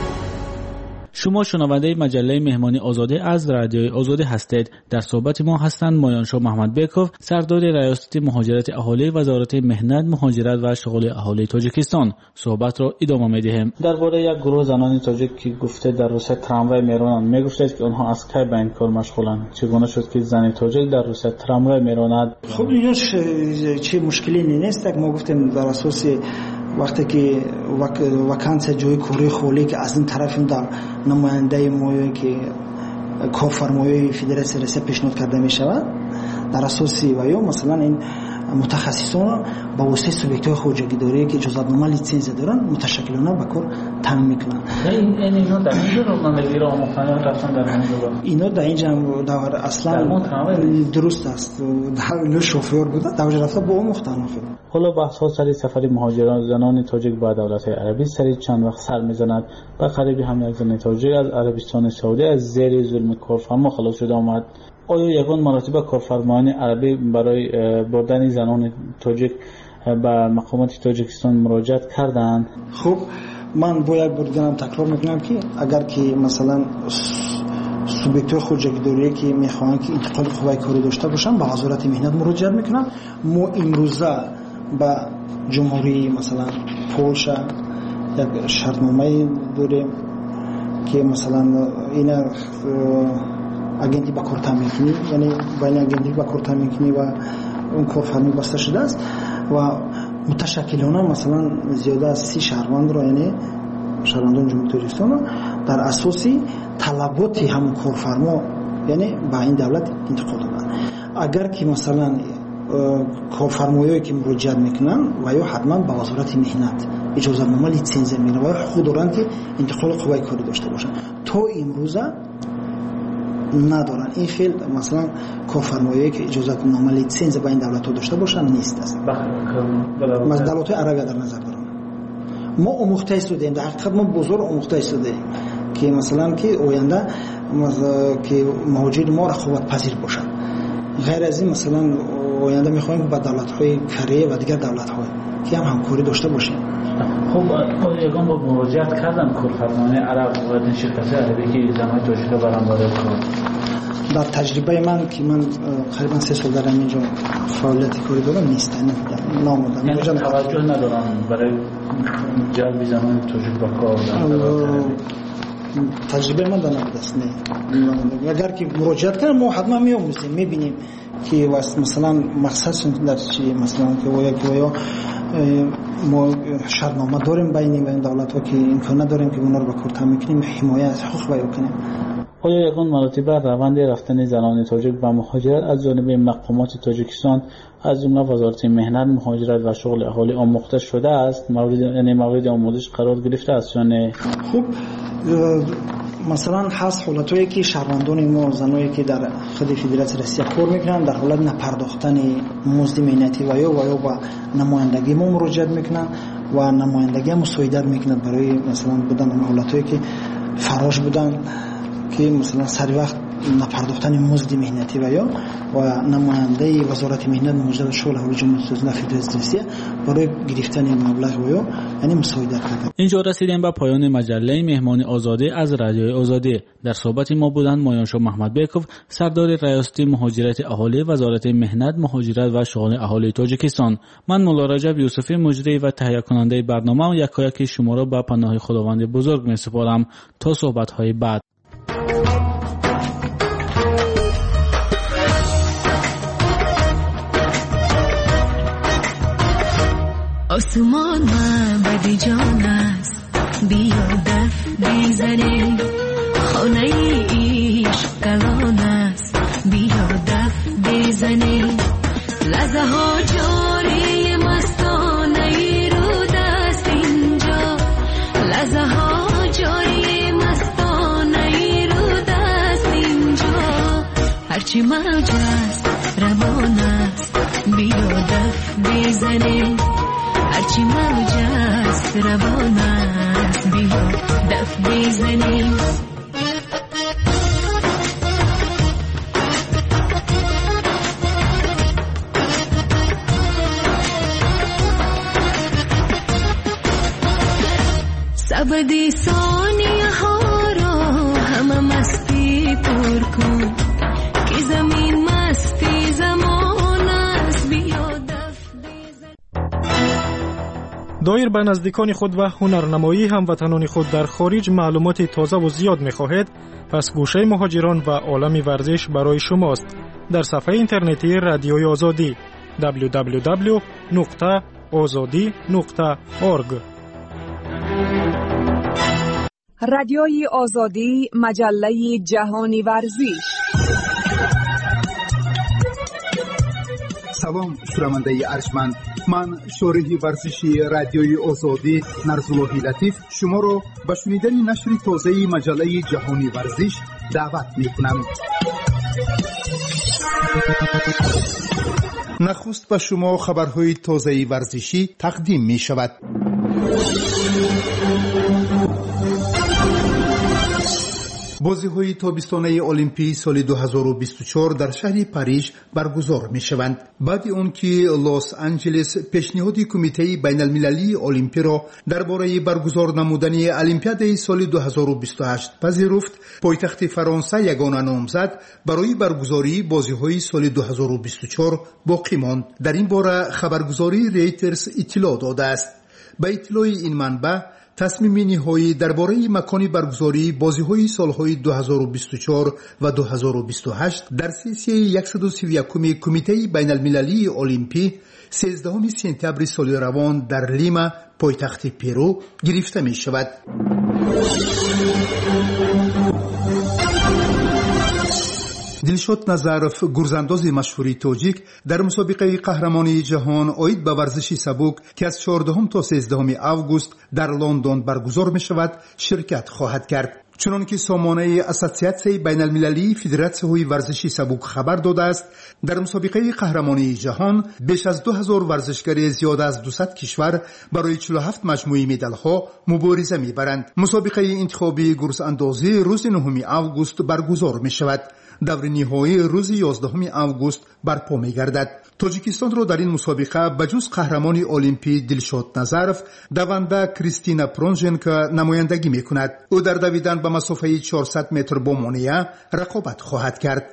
شما شنونده مجله مهمانی آزادی از رادیوی آزادی هستید. در صحبت ما هستند مایانشاه محمد بیکوف، سردار ریاست مهاجرت اهالی وزارت مهنت، مهاجرت و شغل اهالی تاجیکستان. صحبت را ادامه می‌دهیم. درباره یک گروه زنان تاجیک که گفته در روسیه تراموای میرانند، میگفتید که آنها از کی به این کار مشغولند؟ چگونه شد که زن تاجیک در روسیه تراموای میراند؟ خب اینش چه مشکلی نیست. ما گفتیم در اساس وقتی که وکانس جوی کوری خولی که از این طرف در نماینده ما که کارفرمای فدراسیون روسیه پیشنهاد کرده می شود در اساس و یا مثلا این متخصصان با واسطه سوبیکت‌های خودجگیداری که اجازه‌نامه لیسانس دارن متشکلانه به کار تامین میکنن. این اینا در اینجا رانندگی را آموختن رفتن در اینجا؟ اینا در اینجا در اصلا درست است. در شوفر بوده در اونجا رفته با آموختن. حالا بحث ها سری سفری مهاجران زنان تاجیک به دولت‌های عربی سری چند وقت سر میزند. به قریبی هم یک زن تاجیک از عربستان سعودی از زیر ظلم کارفرما خلاص شده آمد. آیا یگان مراتب کارفرمایان عربی برای بردن زنان تاجیک به مقامات تاجیکستان مراجعت کردند. خب من باید بردنم تکرار میکنم که اگر که مثلا سوبیکتور خوجگیدوری که میخوان که انتقال قوه کاری داشته باشن به وزارت مهنت مراجعه میکنن. ما امروزه به جمهوری مثلا پولشا یک شرطنامه داریم که مثلا این اگنتی با کار تامین کنی، یعنی بین اگنتی با کار تامین کنی و اون کارفرمای بسته شده است و متشکلانه مثلا زیاده از سی شهروند را، یعنی شهروندان جمهوری تاجیکستان در اساسی طلبات همون کارفرما یعنی با این دولت انتقال دادن. اگر که مثلا کارفرمایایی که مراجعت میکنن و یا حتما با وزارت مهنت اجازه نامه لیسانس میگیرن و خود دارن که انتقال قوه کاری داشته باشن. تا امروزه ندارن. این فعل مثلا کارفرمایایی که اجازه نامه لیسانس با این دولت ها داشته باشن نیست است. مثلا دولت عربی در نظر دارم. ما آموخته شدیم، در حقیقت ما بزرگ آموخته شدیم که مثلا که آینده که مهاجر ما رقابت پذیر باشن. غیر از این مثلا آینده میخوایم با دولت‌های کره و دیگر دولت‌های که هم همکاری داشته باشیم. خب یگان با مراجعت کردن کارفرمایان عرب و شرکت عربی که زمان تاجیکا برآورده کرد. در تجربه من که من قریبا سه سال در اینجا فعالیت کاری دارم نیست، نه ناموندم. یعنی توجه ندارم برای جلب زمان تاجیک با کار. تجربه من در نبوده است. نه اگر که مراجعت کنم ما حتما میآموزیم، میبینیم که مثلا مقصد در چی، مثلا که ویا که ویا ما شرطنامه داریم بین این دولت‌ها که امکان نداریم که اونا رو به کار تامین کنیم، حمایت از حقوق بیان کنیم. آیا یگان مراتب روند رفتن زنان تاجیک به مهاجرت از جانب مقامات تاجیکستان از جمله وزارت مهنت، مهاجرت و شغل اهالی آموخته شده است؟ مورد یعنی مورد آموزش قرار گرفته است یا نه؟ خب مثلا هست حالتایی که شهروندان ما زنایی که در خود فدراسیون روسیه کار میکنن در حالت نپرداختن مزد مهنتی و یا و یا با نمایندگی ما مراجعت میکنن و نمایندگی مساعدت میکنن برای مثلا بودن حالتایی که فراش بودن که مثلا سر وقت نپرداختن مزد مهنتی و یا و نماینده وزارت مهنت مجرد شغل اهالی جمهوری اسلامی فدراسیون روسیه برای گرفتن مبلغ و یا یعنی مساعدت کردن. اینجا رسیدیم به پایان مجله مهمان آزادی از رادیوی آزادی. در صحبت ما بودند مایانشاه محمد بیکوف، سردار ریاستی مهاجرت اهالی وزارت مهنت، مهاجرت و شغل اهالی تاجیکستان. من مولا رجب یوسفی مجری و تهیه کننده برنامه و یکایک شما را به پناه خداوند بزرگ می‌سپارم تا صحبت‌های بعد. آسمان معبد جان است، بیا دف بزنیم. خانه عشق کلان است، بیا دف بزنیم. لحظه ها جاری مستانه رو دست اینجا، لحظه ها جاری مستانه رو دست اینجا. هرچی موج است روان است، بیا دف بزنیم. هرچی موج است روان است، بیا دف بزنیم. سبدی ثانیه ها را همه مستی پر کن که زمین مستی زمان است، بیا دف بزنیم. دایر به نزدیکان خود و هنرنمایی هموطنان خود در خارج معلومات تازه و زیاد می‌خواهید؟ پس گوشه مهاجران و عالم ورزش برای شماست. در صفحه اینترنتی رادیوی آزادی دبلیو دبلیو دبلیو نقطه آزادی نقطه اورگ. رادیوی آزادی، مجله جهانی ورزش. سلام شنونده ارجمند، من شارح ورزشی رادیوی آزادی نرزاللهی لطیف شما را به شنیدن نشر تازه مجله جهانی ورزش دعوت می‌کنم. نخست به شما خبرهای تازه ورزشی تقدیم می‌شود. бозиҳои тобистонаи олимпии соли дуҳазору бисту чор дар шаҳри париж баргузор мешаванд. баъди он ки лос анҷелес пешниҳоди кумитаи байналмилалии олимпиро дар бораи баргузор намудани олимпиадаи соли дуҳазору бисту ҳашт пазируфт, пойтахти фаронса ягона номзад барои баргузории бозиҳои соли дуҳазору бисту чор боқӣ монд. дар ин бора хабаргузории Reuters иттилоъ додааст. ба иттилои ин манбаъ, тасмими ниҳоӣ дар бораи макони баргузории бозиҳои солҳои дуҳазору бисту чор ва дуҳазору бисту ҳашт дар сессияи яксаду сиву якуми кумитаи байналмилалии олимпӣ сездаҳуми сентябри соли равон дар Лима, пойтахти Перу, гирифта мешавад. дилшод Назаров, гурзандози машҳури тоҷик, дар мусобиқаи қаҳрамонии ҷаҳон оид ба варзиши сабук ки аз чордаҳум то сездаҳуми август дар Лондон баргузор мешавад, ширкат хоҳад кард. чунон ки сомонаи Ассотсиатсияи байналмилалии федератсияҳои варзиши сабук хабар додааст, дар мусобиқаи қаҳрамонии ҷаҳон беш аз ду ҳазор варзишгари зиёда аз дусад кишвар барои чилу ҳафт маҷмӯи медалҳо мубориза мебаранд. мусобиқаи интихобии гурзандозӣ рӯзи нӯҳуми август баргузор мешавад. даври ниҳоӣ рӯзи ёздаҳуми август барпо мегардад. тоҷикистонро дар ин мусобиқа ба ҷуз қаҳрамони олимпӣ Дилшод Назаров, даванда Кристина Пронженко намояндагӣ мекунад. ӯ дар давидан ба масофаи чорсад метр бо монеа рақобат хоҳад кард.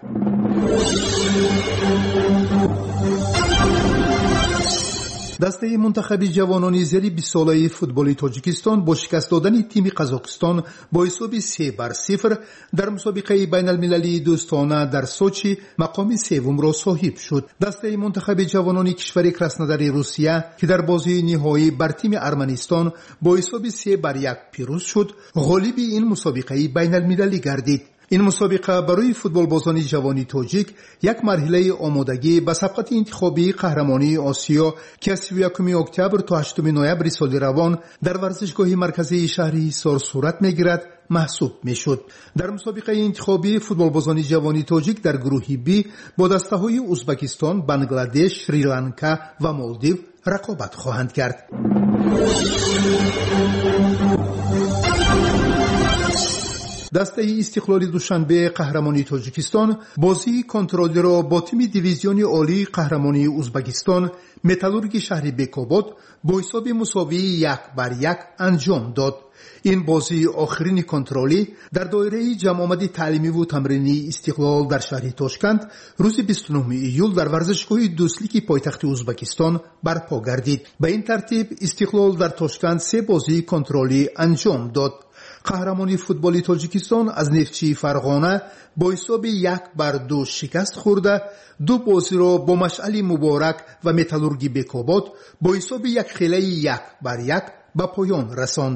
дастаи мунтахаби ҷавонони зери бист солаи футболи тоҷикистон бо шикаст додани тими қазоқистон бо ҳисоби се бар сифр дар мусобиқаи байналмилалии дӯстона дар Сочи мақоми севумро соҳиб шуд. дастаи мунтахаби ҷавонони кишвари Краснодари Русия ки дар бозии ниҳоӣ бар тими Арманистон бо ҳисоби се бар як пирӯз шуд, ғолиби ин мусобиқаи байналмилалӣ гардид. ин мусобиқа барои футболбозони ҷавони тоҷик як марҳилаи омодагӣ ба сабқати интихобии қаҳрамонии Осиё ки аз сиву якуми октябр то ҳаштуми ноябри соли равон дар варзишгоҳи марказии шаҳри Ҳисор сурат мегирад маҳсуб мешуд. дар мусобиқаи интихобии футболбозони ҷавони тоҷик дар гурӯҳи Б бо дастаҳои Узбекистон, Бангладеш, Шри-Ланка ва Молдив рақобат хоҳанд кард. дастаи истиқлоли Душанбе қаҳрамони Тоҷикистон бозии контролиро бо тими дивизиони олии қаҳрамонии Узбекистон Металлурги шаҳри Бекобод бо ҳисоби мусовии як бар як анҷом дод. ин бозии охирини контролӣ дар доираи ҷамъомади таълимиву тамринии Истиқлол дар шаҳри Тошканд рӯзи бисту нӯҳуми июл дар варзишгоҳи Дуслики пойтахти Узбекистон барпо гардид. ба ин тартиб Истиқлол дар Тошканд се бозии контролӣ анҷом дод. қаҳрамони футболи Тоҷикистон аз Нефтчии Фарғона бо ҳисоби як бар ду шикаст хӯрда, ду бозиро бо Машъали Муборак ва Металлурги Бекобод бо ҳисоби якхелаи як бар як ба поён расонд.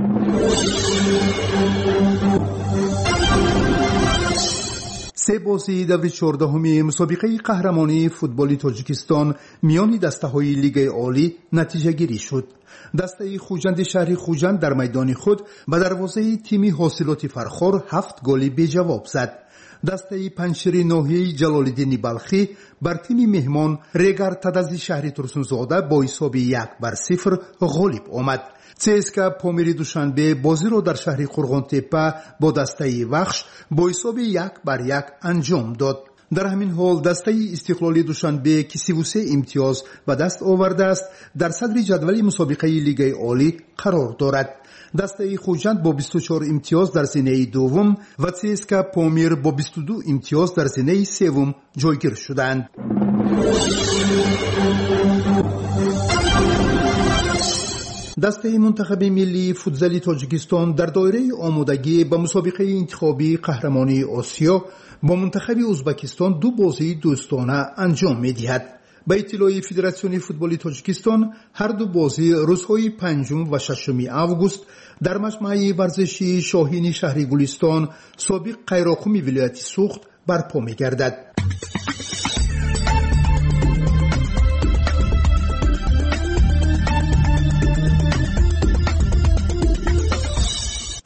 се бозии даври чордаҳуми мусобиқаи қаҳрамонии футболи Тоҷикистон миёни дастаҳои Лигаи Олӣ натиҷагирӣ шуд. дастаи Хуҷанди шаҳри Хуҷанд дар майдони худ ба дарвозаи тими Ҳосилоти Фархор ҳафт голи беҷавоб зад. дастаи Панҷшири ноҳияи Ҷалолиддини Балхӣ бар тими меҳмон Регар Тадази шаҳри Турсунзода бо ҳисоби як бар сифр ғолиб омад. ЦСКА Помири Душанбе бозиро дар шаҳри Қурғонтепа бо дастаи Вахш бо ҳисоби як бар як анҷом дод. дар ҳамин ҳол дастаи Истиқлоли Душанбе ки сиву се имтиёз ба даст овардааст, дар садри ҷадвали мусобиқаи Лигаи Олӣ қарор дорад. дастаи Хуҷанд бо бисту чор имтиёз дар зинаи дуввум ва ЦСКА Помир бо бисту ду имтиёз дар зинаи севум ҷойгир шуданд. дастаи мунтахаби миллии футзали Тоҷикистон дар доираи омодагӣ ба мусобиқаи интихобии қаҳрамонии Осиё бо мунтахаби Узбекистон ду бозии дӯстона анҷом медиҳад. ба иттилои Федератсиони футболи Тоҷикистон ҳар ду бозӣ рӯзҳои панҷум ва шашуми август дар маҷмӯаи варзишии Шоҳини шаҳри Гулистон, собиқ Қайроқуми вилояти Суғд барпо мегардад.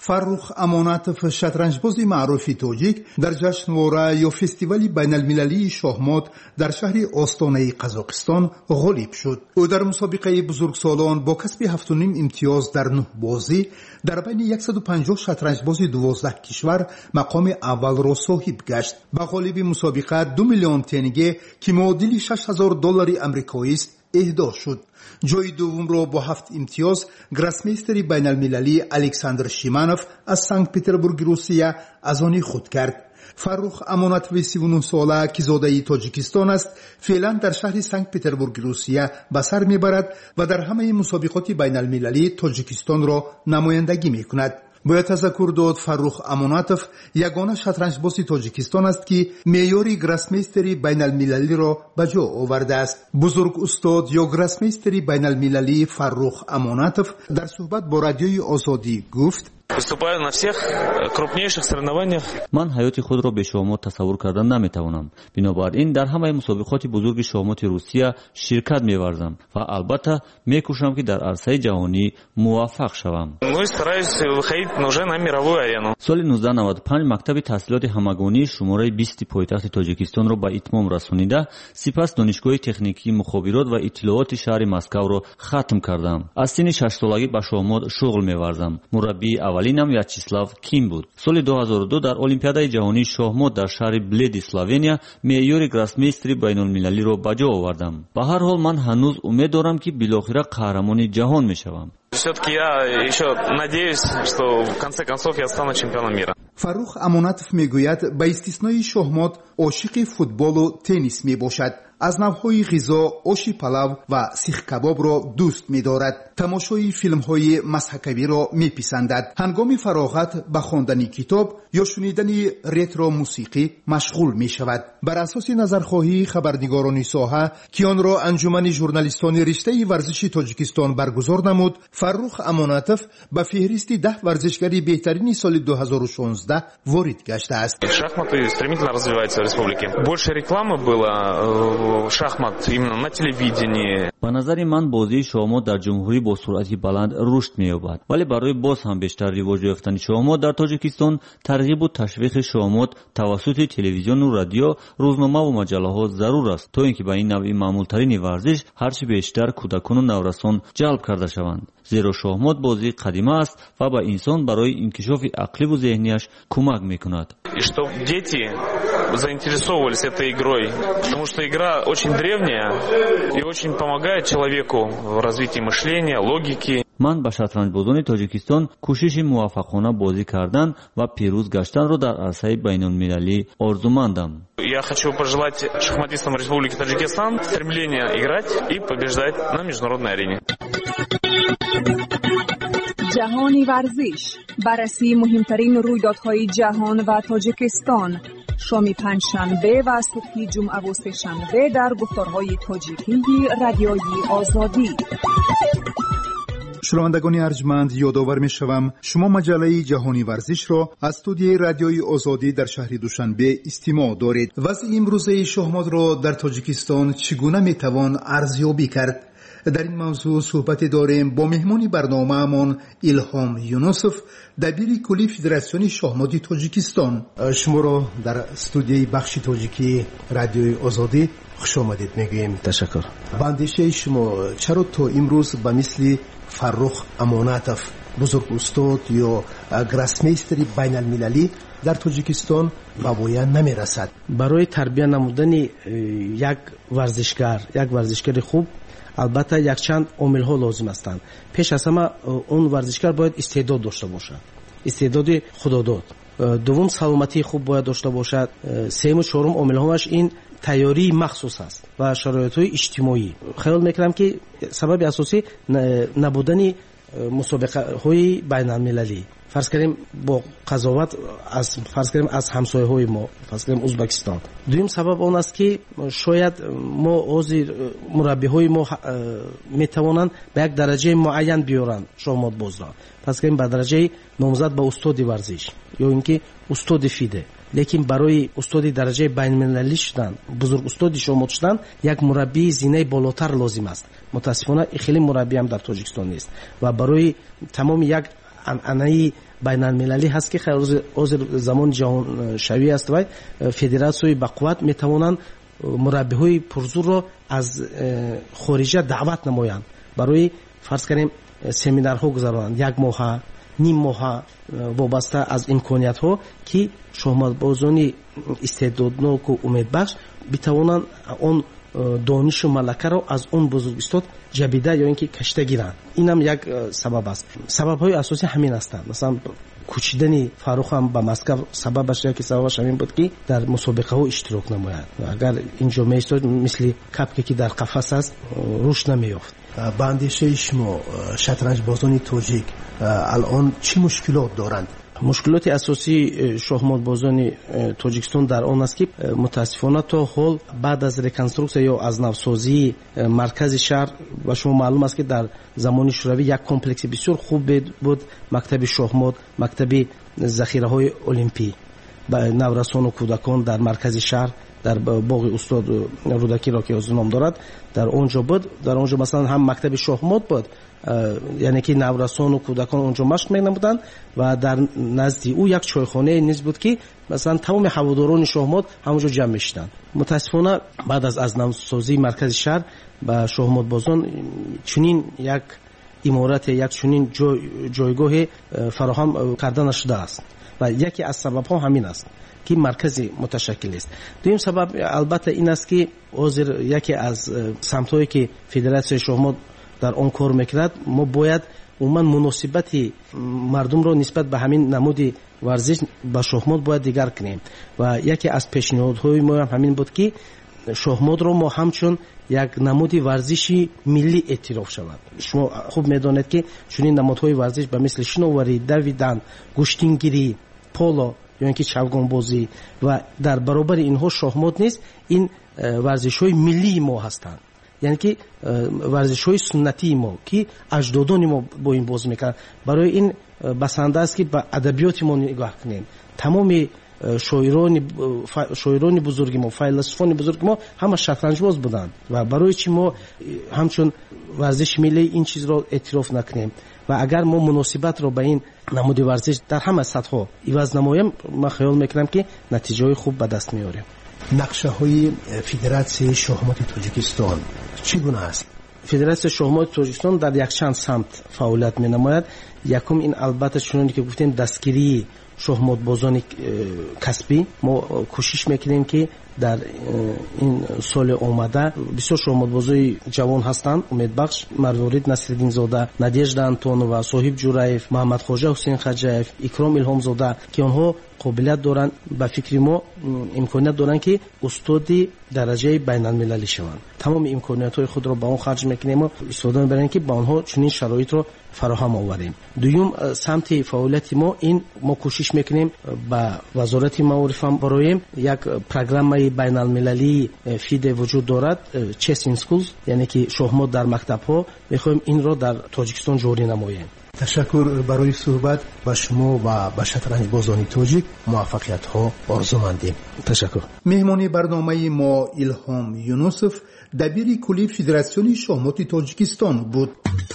фаррух амонатов, шатранҷбози маъруфи тоҷик, дар ҷашнвора ё фестивали байналмилалии шоҳмот дар шаҳри остонаи қазоқистон ғолиб шуд. ӯ дар мусобиқаи бузургсолон бо касби ҳафту ним имтиёз дар нӯҳ бозӣ дар байни яксаду панҷоҳ шатранҷбози дувоздаҳ кишвар мақоми аввалро соҳиб гашт. ба ғолиби мусобиқа ду миллион тенге ки муодили шаш ҳазор доллари амрикоист эҳдо шуд. ҷои дуввумро бо ҳафт имтиёз гроссмейстери байналмилалӣ Александр Шиманов аз Санкт-Петербурги Русия аз они худ кард. фаррух амонатови си нӯҳ сола ки зодаи тоҷикистон аст, феълан дар шаҳри Санкт-Петербурги Русия ба сар мебарад ва дар ҳамаи мусобиқоти байналмилалӣ тоҷикистонро намояндагӣ мекунад. бояд тазаккур дод фаррух амонатов ягона шатранҷбози тоҷикистон аст ки меъёри гроссмейстери байналмилалиро ба ҷо овардааст. бузург устод ё гроссмейстери байналмилалӣ фаррух амонатов дар суҳбат бо радиои Озодӣ гуфт: Выступаю на всех крупнейших соревнованиях. Ман ҳаёти худро бе шоҳмот тасаввур карда наметавонам. Бинобар ин дар ҳамаи мусобиқоти бузурги шоҳмоти Русия ширкат меварзам ва албатта мекӯшам ки дар арсаи ҷаҳонӣ муваффақ шавам. Ну и стараюсь выходить уже на мировую арену. соли нуздаҳ навад и панҷ мактаби таҳсилоти ҳамагонии шумораи бисти пойтахти Тоҷикистонро ба итмом расонида, сипас донишгоҳи техникии мухобирот ва иттилооти шаҳри Москавро хатм кардам. Аз синни шашсолагӣ ба шоҳмот шуғл меварзам. Мураббии аввалинам Вячеслав Ким буд. соли ду ҳазору ду дар Олимпиадаи ҷаҳонии шоҳмот дар шаҳри Бледи, Словения, меъёри гроссмейстери байнулмилалиро ба ҷо овардам. Ба ҳар ҳол ман ҳанӯз умед дорам ки билохира қаҳрамони ҷаҳон мешавам. Все-таки я еще надеюсь, что в конце концов я стану чемпионом мира. фаррух амонатов мегӯяд ба истиснои шоҳмот ошиқи футболу теннис мебошад. аз навъҳои ғизо оши палав ва сихкабобро дӯст медорад. тамошои филмҳои мазҳакавиро меписандад. ҳангоми фароғат ба хондани китоб ё шунидани ретро мусиқӣ машғул мешавад. бар асоси назархоҳии хабарнигорони соҳа ки онро анҷумани журналистони риштаи варзиши тоҷикистон баргузор намуд, фаррух амонатов ба феҳристи даҳ варзишгари беҳтарини соли ду ҳазору шонздаҳ ворид гаштааст. Шахматы стремительно развиваются в республике. Больше рекламы было шахмат именно на телевидении. ба назари ман бозии шоҳмот дар ҷумҳурӣ бо суръати баланд рушд меёбад. вале барои боз ҳам бештар ривоҷ ёфтани шоҳмот дар Тоҷикистон тарғибу ташвиқи шоҳмот тавассути телевизиону радио, рӯзномаву маҷаллаҳо зарур аст, то ин ки ба ин навъи маъмултарини варзиш ҳарчи бештар кӯдакону наврасон ҷалб карда шаванд. зеро шоҳмот бозии қадима аст ва ба инсон барои инкишофи ақливу зеҳнияш кӯмак мекунад. И чтоб дети заинтересовывались этой игрой, потому что игра очень древняя и очень помогает человеку в развитии мышления, логики. ман ба шатранҷбозони Тоҷикистон кӯшиши муваффақона бозӣ кардан ва пирӯз гаштанро дар арсаи байнулмилалӣ орзумандам. Я хочу пожелать шахматистам Республики Таджикистан стремления играть и побеждать на международной арене. جهانی ورزش، بررسی مهمترین رویدادهای جهان و تاجیکستان، شام پنجشنبه و صبح جمعه و سه‌شنبه در گفتارهای تاجیکی رادیوی آزادی. شنوندگان ارجمند، یادآور می‌شوم شما مجله جهانی ورزش را از استودیوی رادیوی آزادی در شهر دوشنبه استماع دارید. وضع امروزه شاهمات را در تاجیکستان چگونه میتوان ارزیابی کرد؟ در این موضوع صحبت داریم با مهمان برنامه‌مان الهام یونسوف، دبیر کلی فدراسیون شاهمات تاجیکستان. شما را در استودیوی بخش تاجیکی رادیوی آزادی خوش آمدید میگوییم. تشکر. با اندیشه شما چرا تا امروز به مثل فرخ امانتوف، بزرگ استاد یا گراسمیستری بین المللی در تاجیکستان به پایان نمیرسد؟ برای تربیت نمودن یک ورزشکار، یک ورزشکار خوب، البته یک چند عامل ها لازم هستند. پیش از همه اون ورزشکار باید استعداد داشته باشد، استعداد خداداد. دوم سلامتی خوب باید داشته باشد. سوم و چهارم عامل هاش این تیاری مخصوص است و شرایط های اجتماعی. خیال میکنم که سبب اساسی نبودن مسابقه های بین المللی، فرض کنیم با قضاوت از فرض کنیم از همسایه های ما، فرض کنیم ازبکستان. دویم سبب اون است که شاید ما از مربی های ما میتوانند به یک درجه معین بیارن شاهمات باز را، فرض کنیم به درجه نامزد به استاد ورزش یا اینکه استاد فیده. لیکن برای استاد درجه بین المللی شدن، بزرگ استاد شاهمات شدن، یک مربی زینه بالاتر لازم است. متاسفانه خیلی مربی هم در تاجیکستان نیست و برای تمام یک анъанаи байналмилалӣ ҳаст ки ҳозир замони ҷаҳоншавӣ аст ва федератсияҳои бақувват метавонанд мураббиҳои пурзурро аз хориҷа даъват намоянд, барои фарз карем семинарҳо гузаронанд, як моҳа ним моҳа, вобаста аз имкониятҳо ки шоҳматбозони истеъдодноку умедбахш битавонанд он донишу малакаро аз он бузургистод ҷабида ё ин ки кашида гиранд. Инам як сабаб аст. Сабабҳои асосӣ ҳамин ҳастанд. Масалан кӯчидани Фаррух ҳам ба Москав сабабаш яки сабабаш ҳамин буд ки дар мусобиқаҳо иштирок намояд. Агар инҷо меистод мисли капке ки дар қафас аст рушд намеёфт. ба андешаи шумо шатранҷбозони тоҷик алон чӣ мушкилот доранд? мушкилоти асосии шоҳмотбозони тоҷикистон дар он аст ки мутаассифона то ҳол баъд аз реконструксия ё аз навсозии маркази шаҳр ва шумо маълум аст ки дар замони шӯравӣ як комплекси бисёр хуб буд, мактаби шоҳмот, мактаби захираҳои олимпӣ ба наврасону кӯдакон дар маркази шаҳр дар боғи устод рӯдакиро ки ҳозир ном дорад дар онҷо буд. Дар онҷо масалан ҳам мактаби шоҳмот буд, яъне ки наврасону кӯдакон онҷо машқ менамуданд ва дар назди ӯ як чойхонае низ буд ки масалан тамоми ҳаводорони шоҳмот ҳамонҷо ҷамъ мешиданд. мутаассифона баъд аз аз навсозии маркази шаҳр ба шоҳмотбозон чунин як иморате, як чунин ҷойгоҳе фароҳам карда нашудааст ва яке аз сабабҳо ҳамин аст ки маркази муташаккил аст. дуюм сабаб албатта ин аст ки ҳозир яке аз самтҳое ки федератсияи шоҳмот дар он кор мекунад, мо бояд умуман муносибати мардумро нисбат ба ҳамин намуди варзиш ба шоҳмот бояд дигар кунем ва яке аз пешниҳодҳои мо ҳам ҳамин буд ки шоҳмотро мо ҳамчун як намуди варзиши миллӣ эътироф шавад. шумо хуб медонед ки чунин намудҳои варзиш ба мисли шиноварӣ, давидан, гӯштингирӣ, поло ё ин ки чавгонбозӣ ва дар баробари инҳо шоҳмот низ ин варзишҳои миллии мо ҳастанд, яъне ки варзишҳои суннатии мо ки аҷдодони мо бо ин бозӣ мекарданд. барои ин басанда аст ки ба адабиёти мо нигоҳ кунем. тамоми шоирони шоирони бузурги мо, файласуфони бузурги мо ҳама шатранҷбоз буданд ва барои чӣ мо ҳамчун варзиши миллии ин чизро эътироф накунем ва агар мо муносибатро ба ин намуди варзиш дар ҳама сатҳҳо иваз намоем, ман хаёл мекунам ки натиҷаҳои хуб ба даст меорем. нақшаҳои федератсияи шоҳмоти тоҷикистон чӣ гуна аст? федератсияи шоҳмоти тоҷикистон дар якчанд самт фаъолият менамояд. якум ин албатта чуноне ки гуфтем дастгирии шоҳмотбозони касбӣ. мо кӯшиш мекунем ки дар ин соли омада бисёр шоҳмотбозои ҷавон ҳастанд, умедбахш, марворид насриддинзода, надежда антонова, соҳиб ҷураев, муҳаммадхоҷа ҳусейн хаҷаев, икром илҳомзода ки онҳо қобилият доранд, ба фикри мо имконият доранд ки устоди дараҷаи байналмилалӣ шаванд. тамоми имкониятҳои худро ба он харҷ мекунем ва истифода мебарем ки ба онҳо чунин шароитро фароҳам оварем. дуюм самти фаъолияти мо ин мо кӯшиш мекунем ба вазорати маориф ҳам бароем як программаи байналмилалии фиде вуҷуд дорад, chess in schools, яъне ки шоҳмот дар мактабҳо, мехоҳем инро дар тоҷикистон ҷорӣ намоем. ташаккур барои суҳбат ба шумо ва ба шатранҷбозони тоҷик муваффақиятҳо орзумандем. ташаккур. меҳмони барномаи мо Илҳом Юнусов, дабири кулли федератсиони шоҳмоти тоҷикистон буд.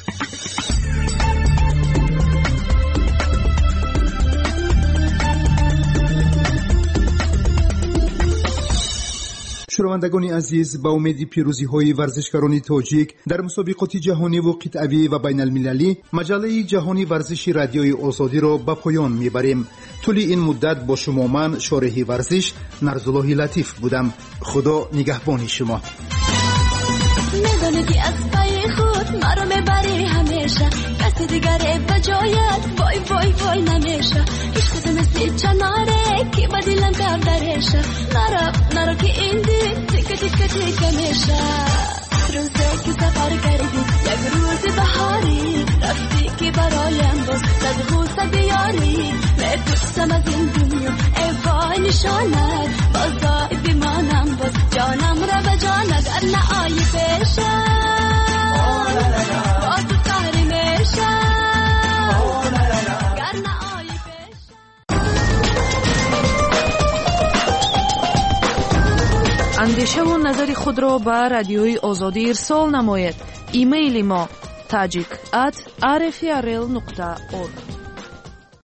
шунавандагони азиз, ба умеди пирӯзиҳои варзишгарони тоҷик дар мусобиқоти ҷаҳониву қитъавӣ ва байналмилалӣ, маҷаллаи ҷаҳони варзиши радиои озодиро ба поён мебарем. тӯли ин муддат бо шумо ман шореҳи варзиш Нарзуллоҳи Латиф будам. худо нигаҳбони шумо. میدانی از پای خود مرا میبری همیشه، کسی دیگره به جایت وای وای وای نمیشه. عشق تو مثل چناره که با دلم کردرشه، نرا نرا که این دل تیکه تیکه تیکه میشه. روزی که سفر کردی یک روز بهاری، رفتی که برایم باز زد خوست بیاری. میپرسم از این دنیا ای وای نشانت، بازای بیمانم باز جانم را به جان اگر نه آیی پیشه، باز تو قهری میشه اگر نه آیی پیشه. اندیشه و نظر خود را به رادیوی آزادی ارسال نماید. ایمیل ما tajik at r f r l nokta org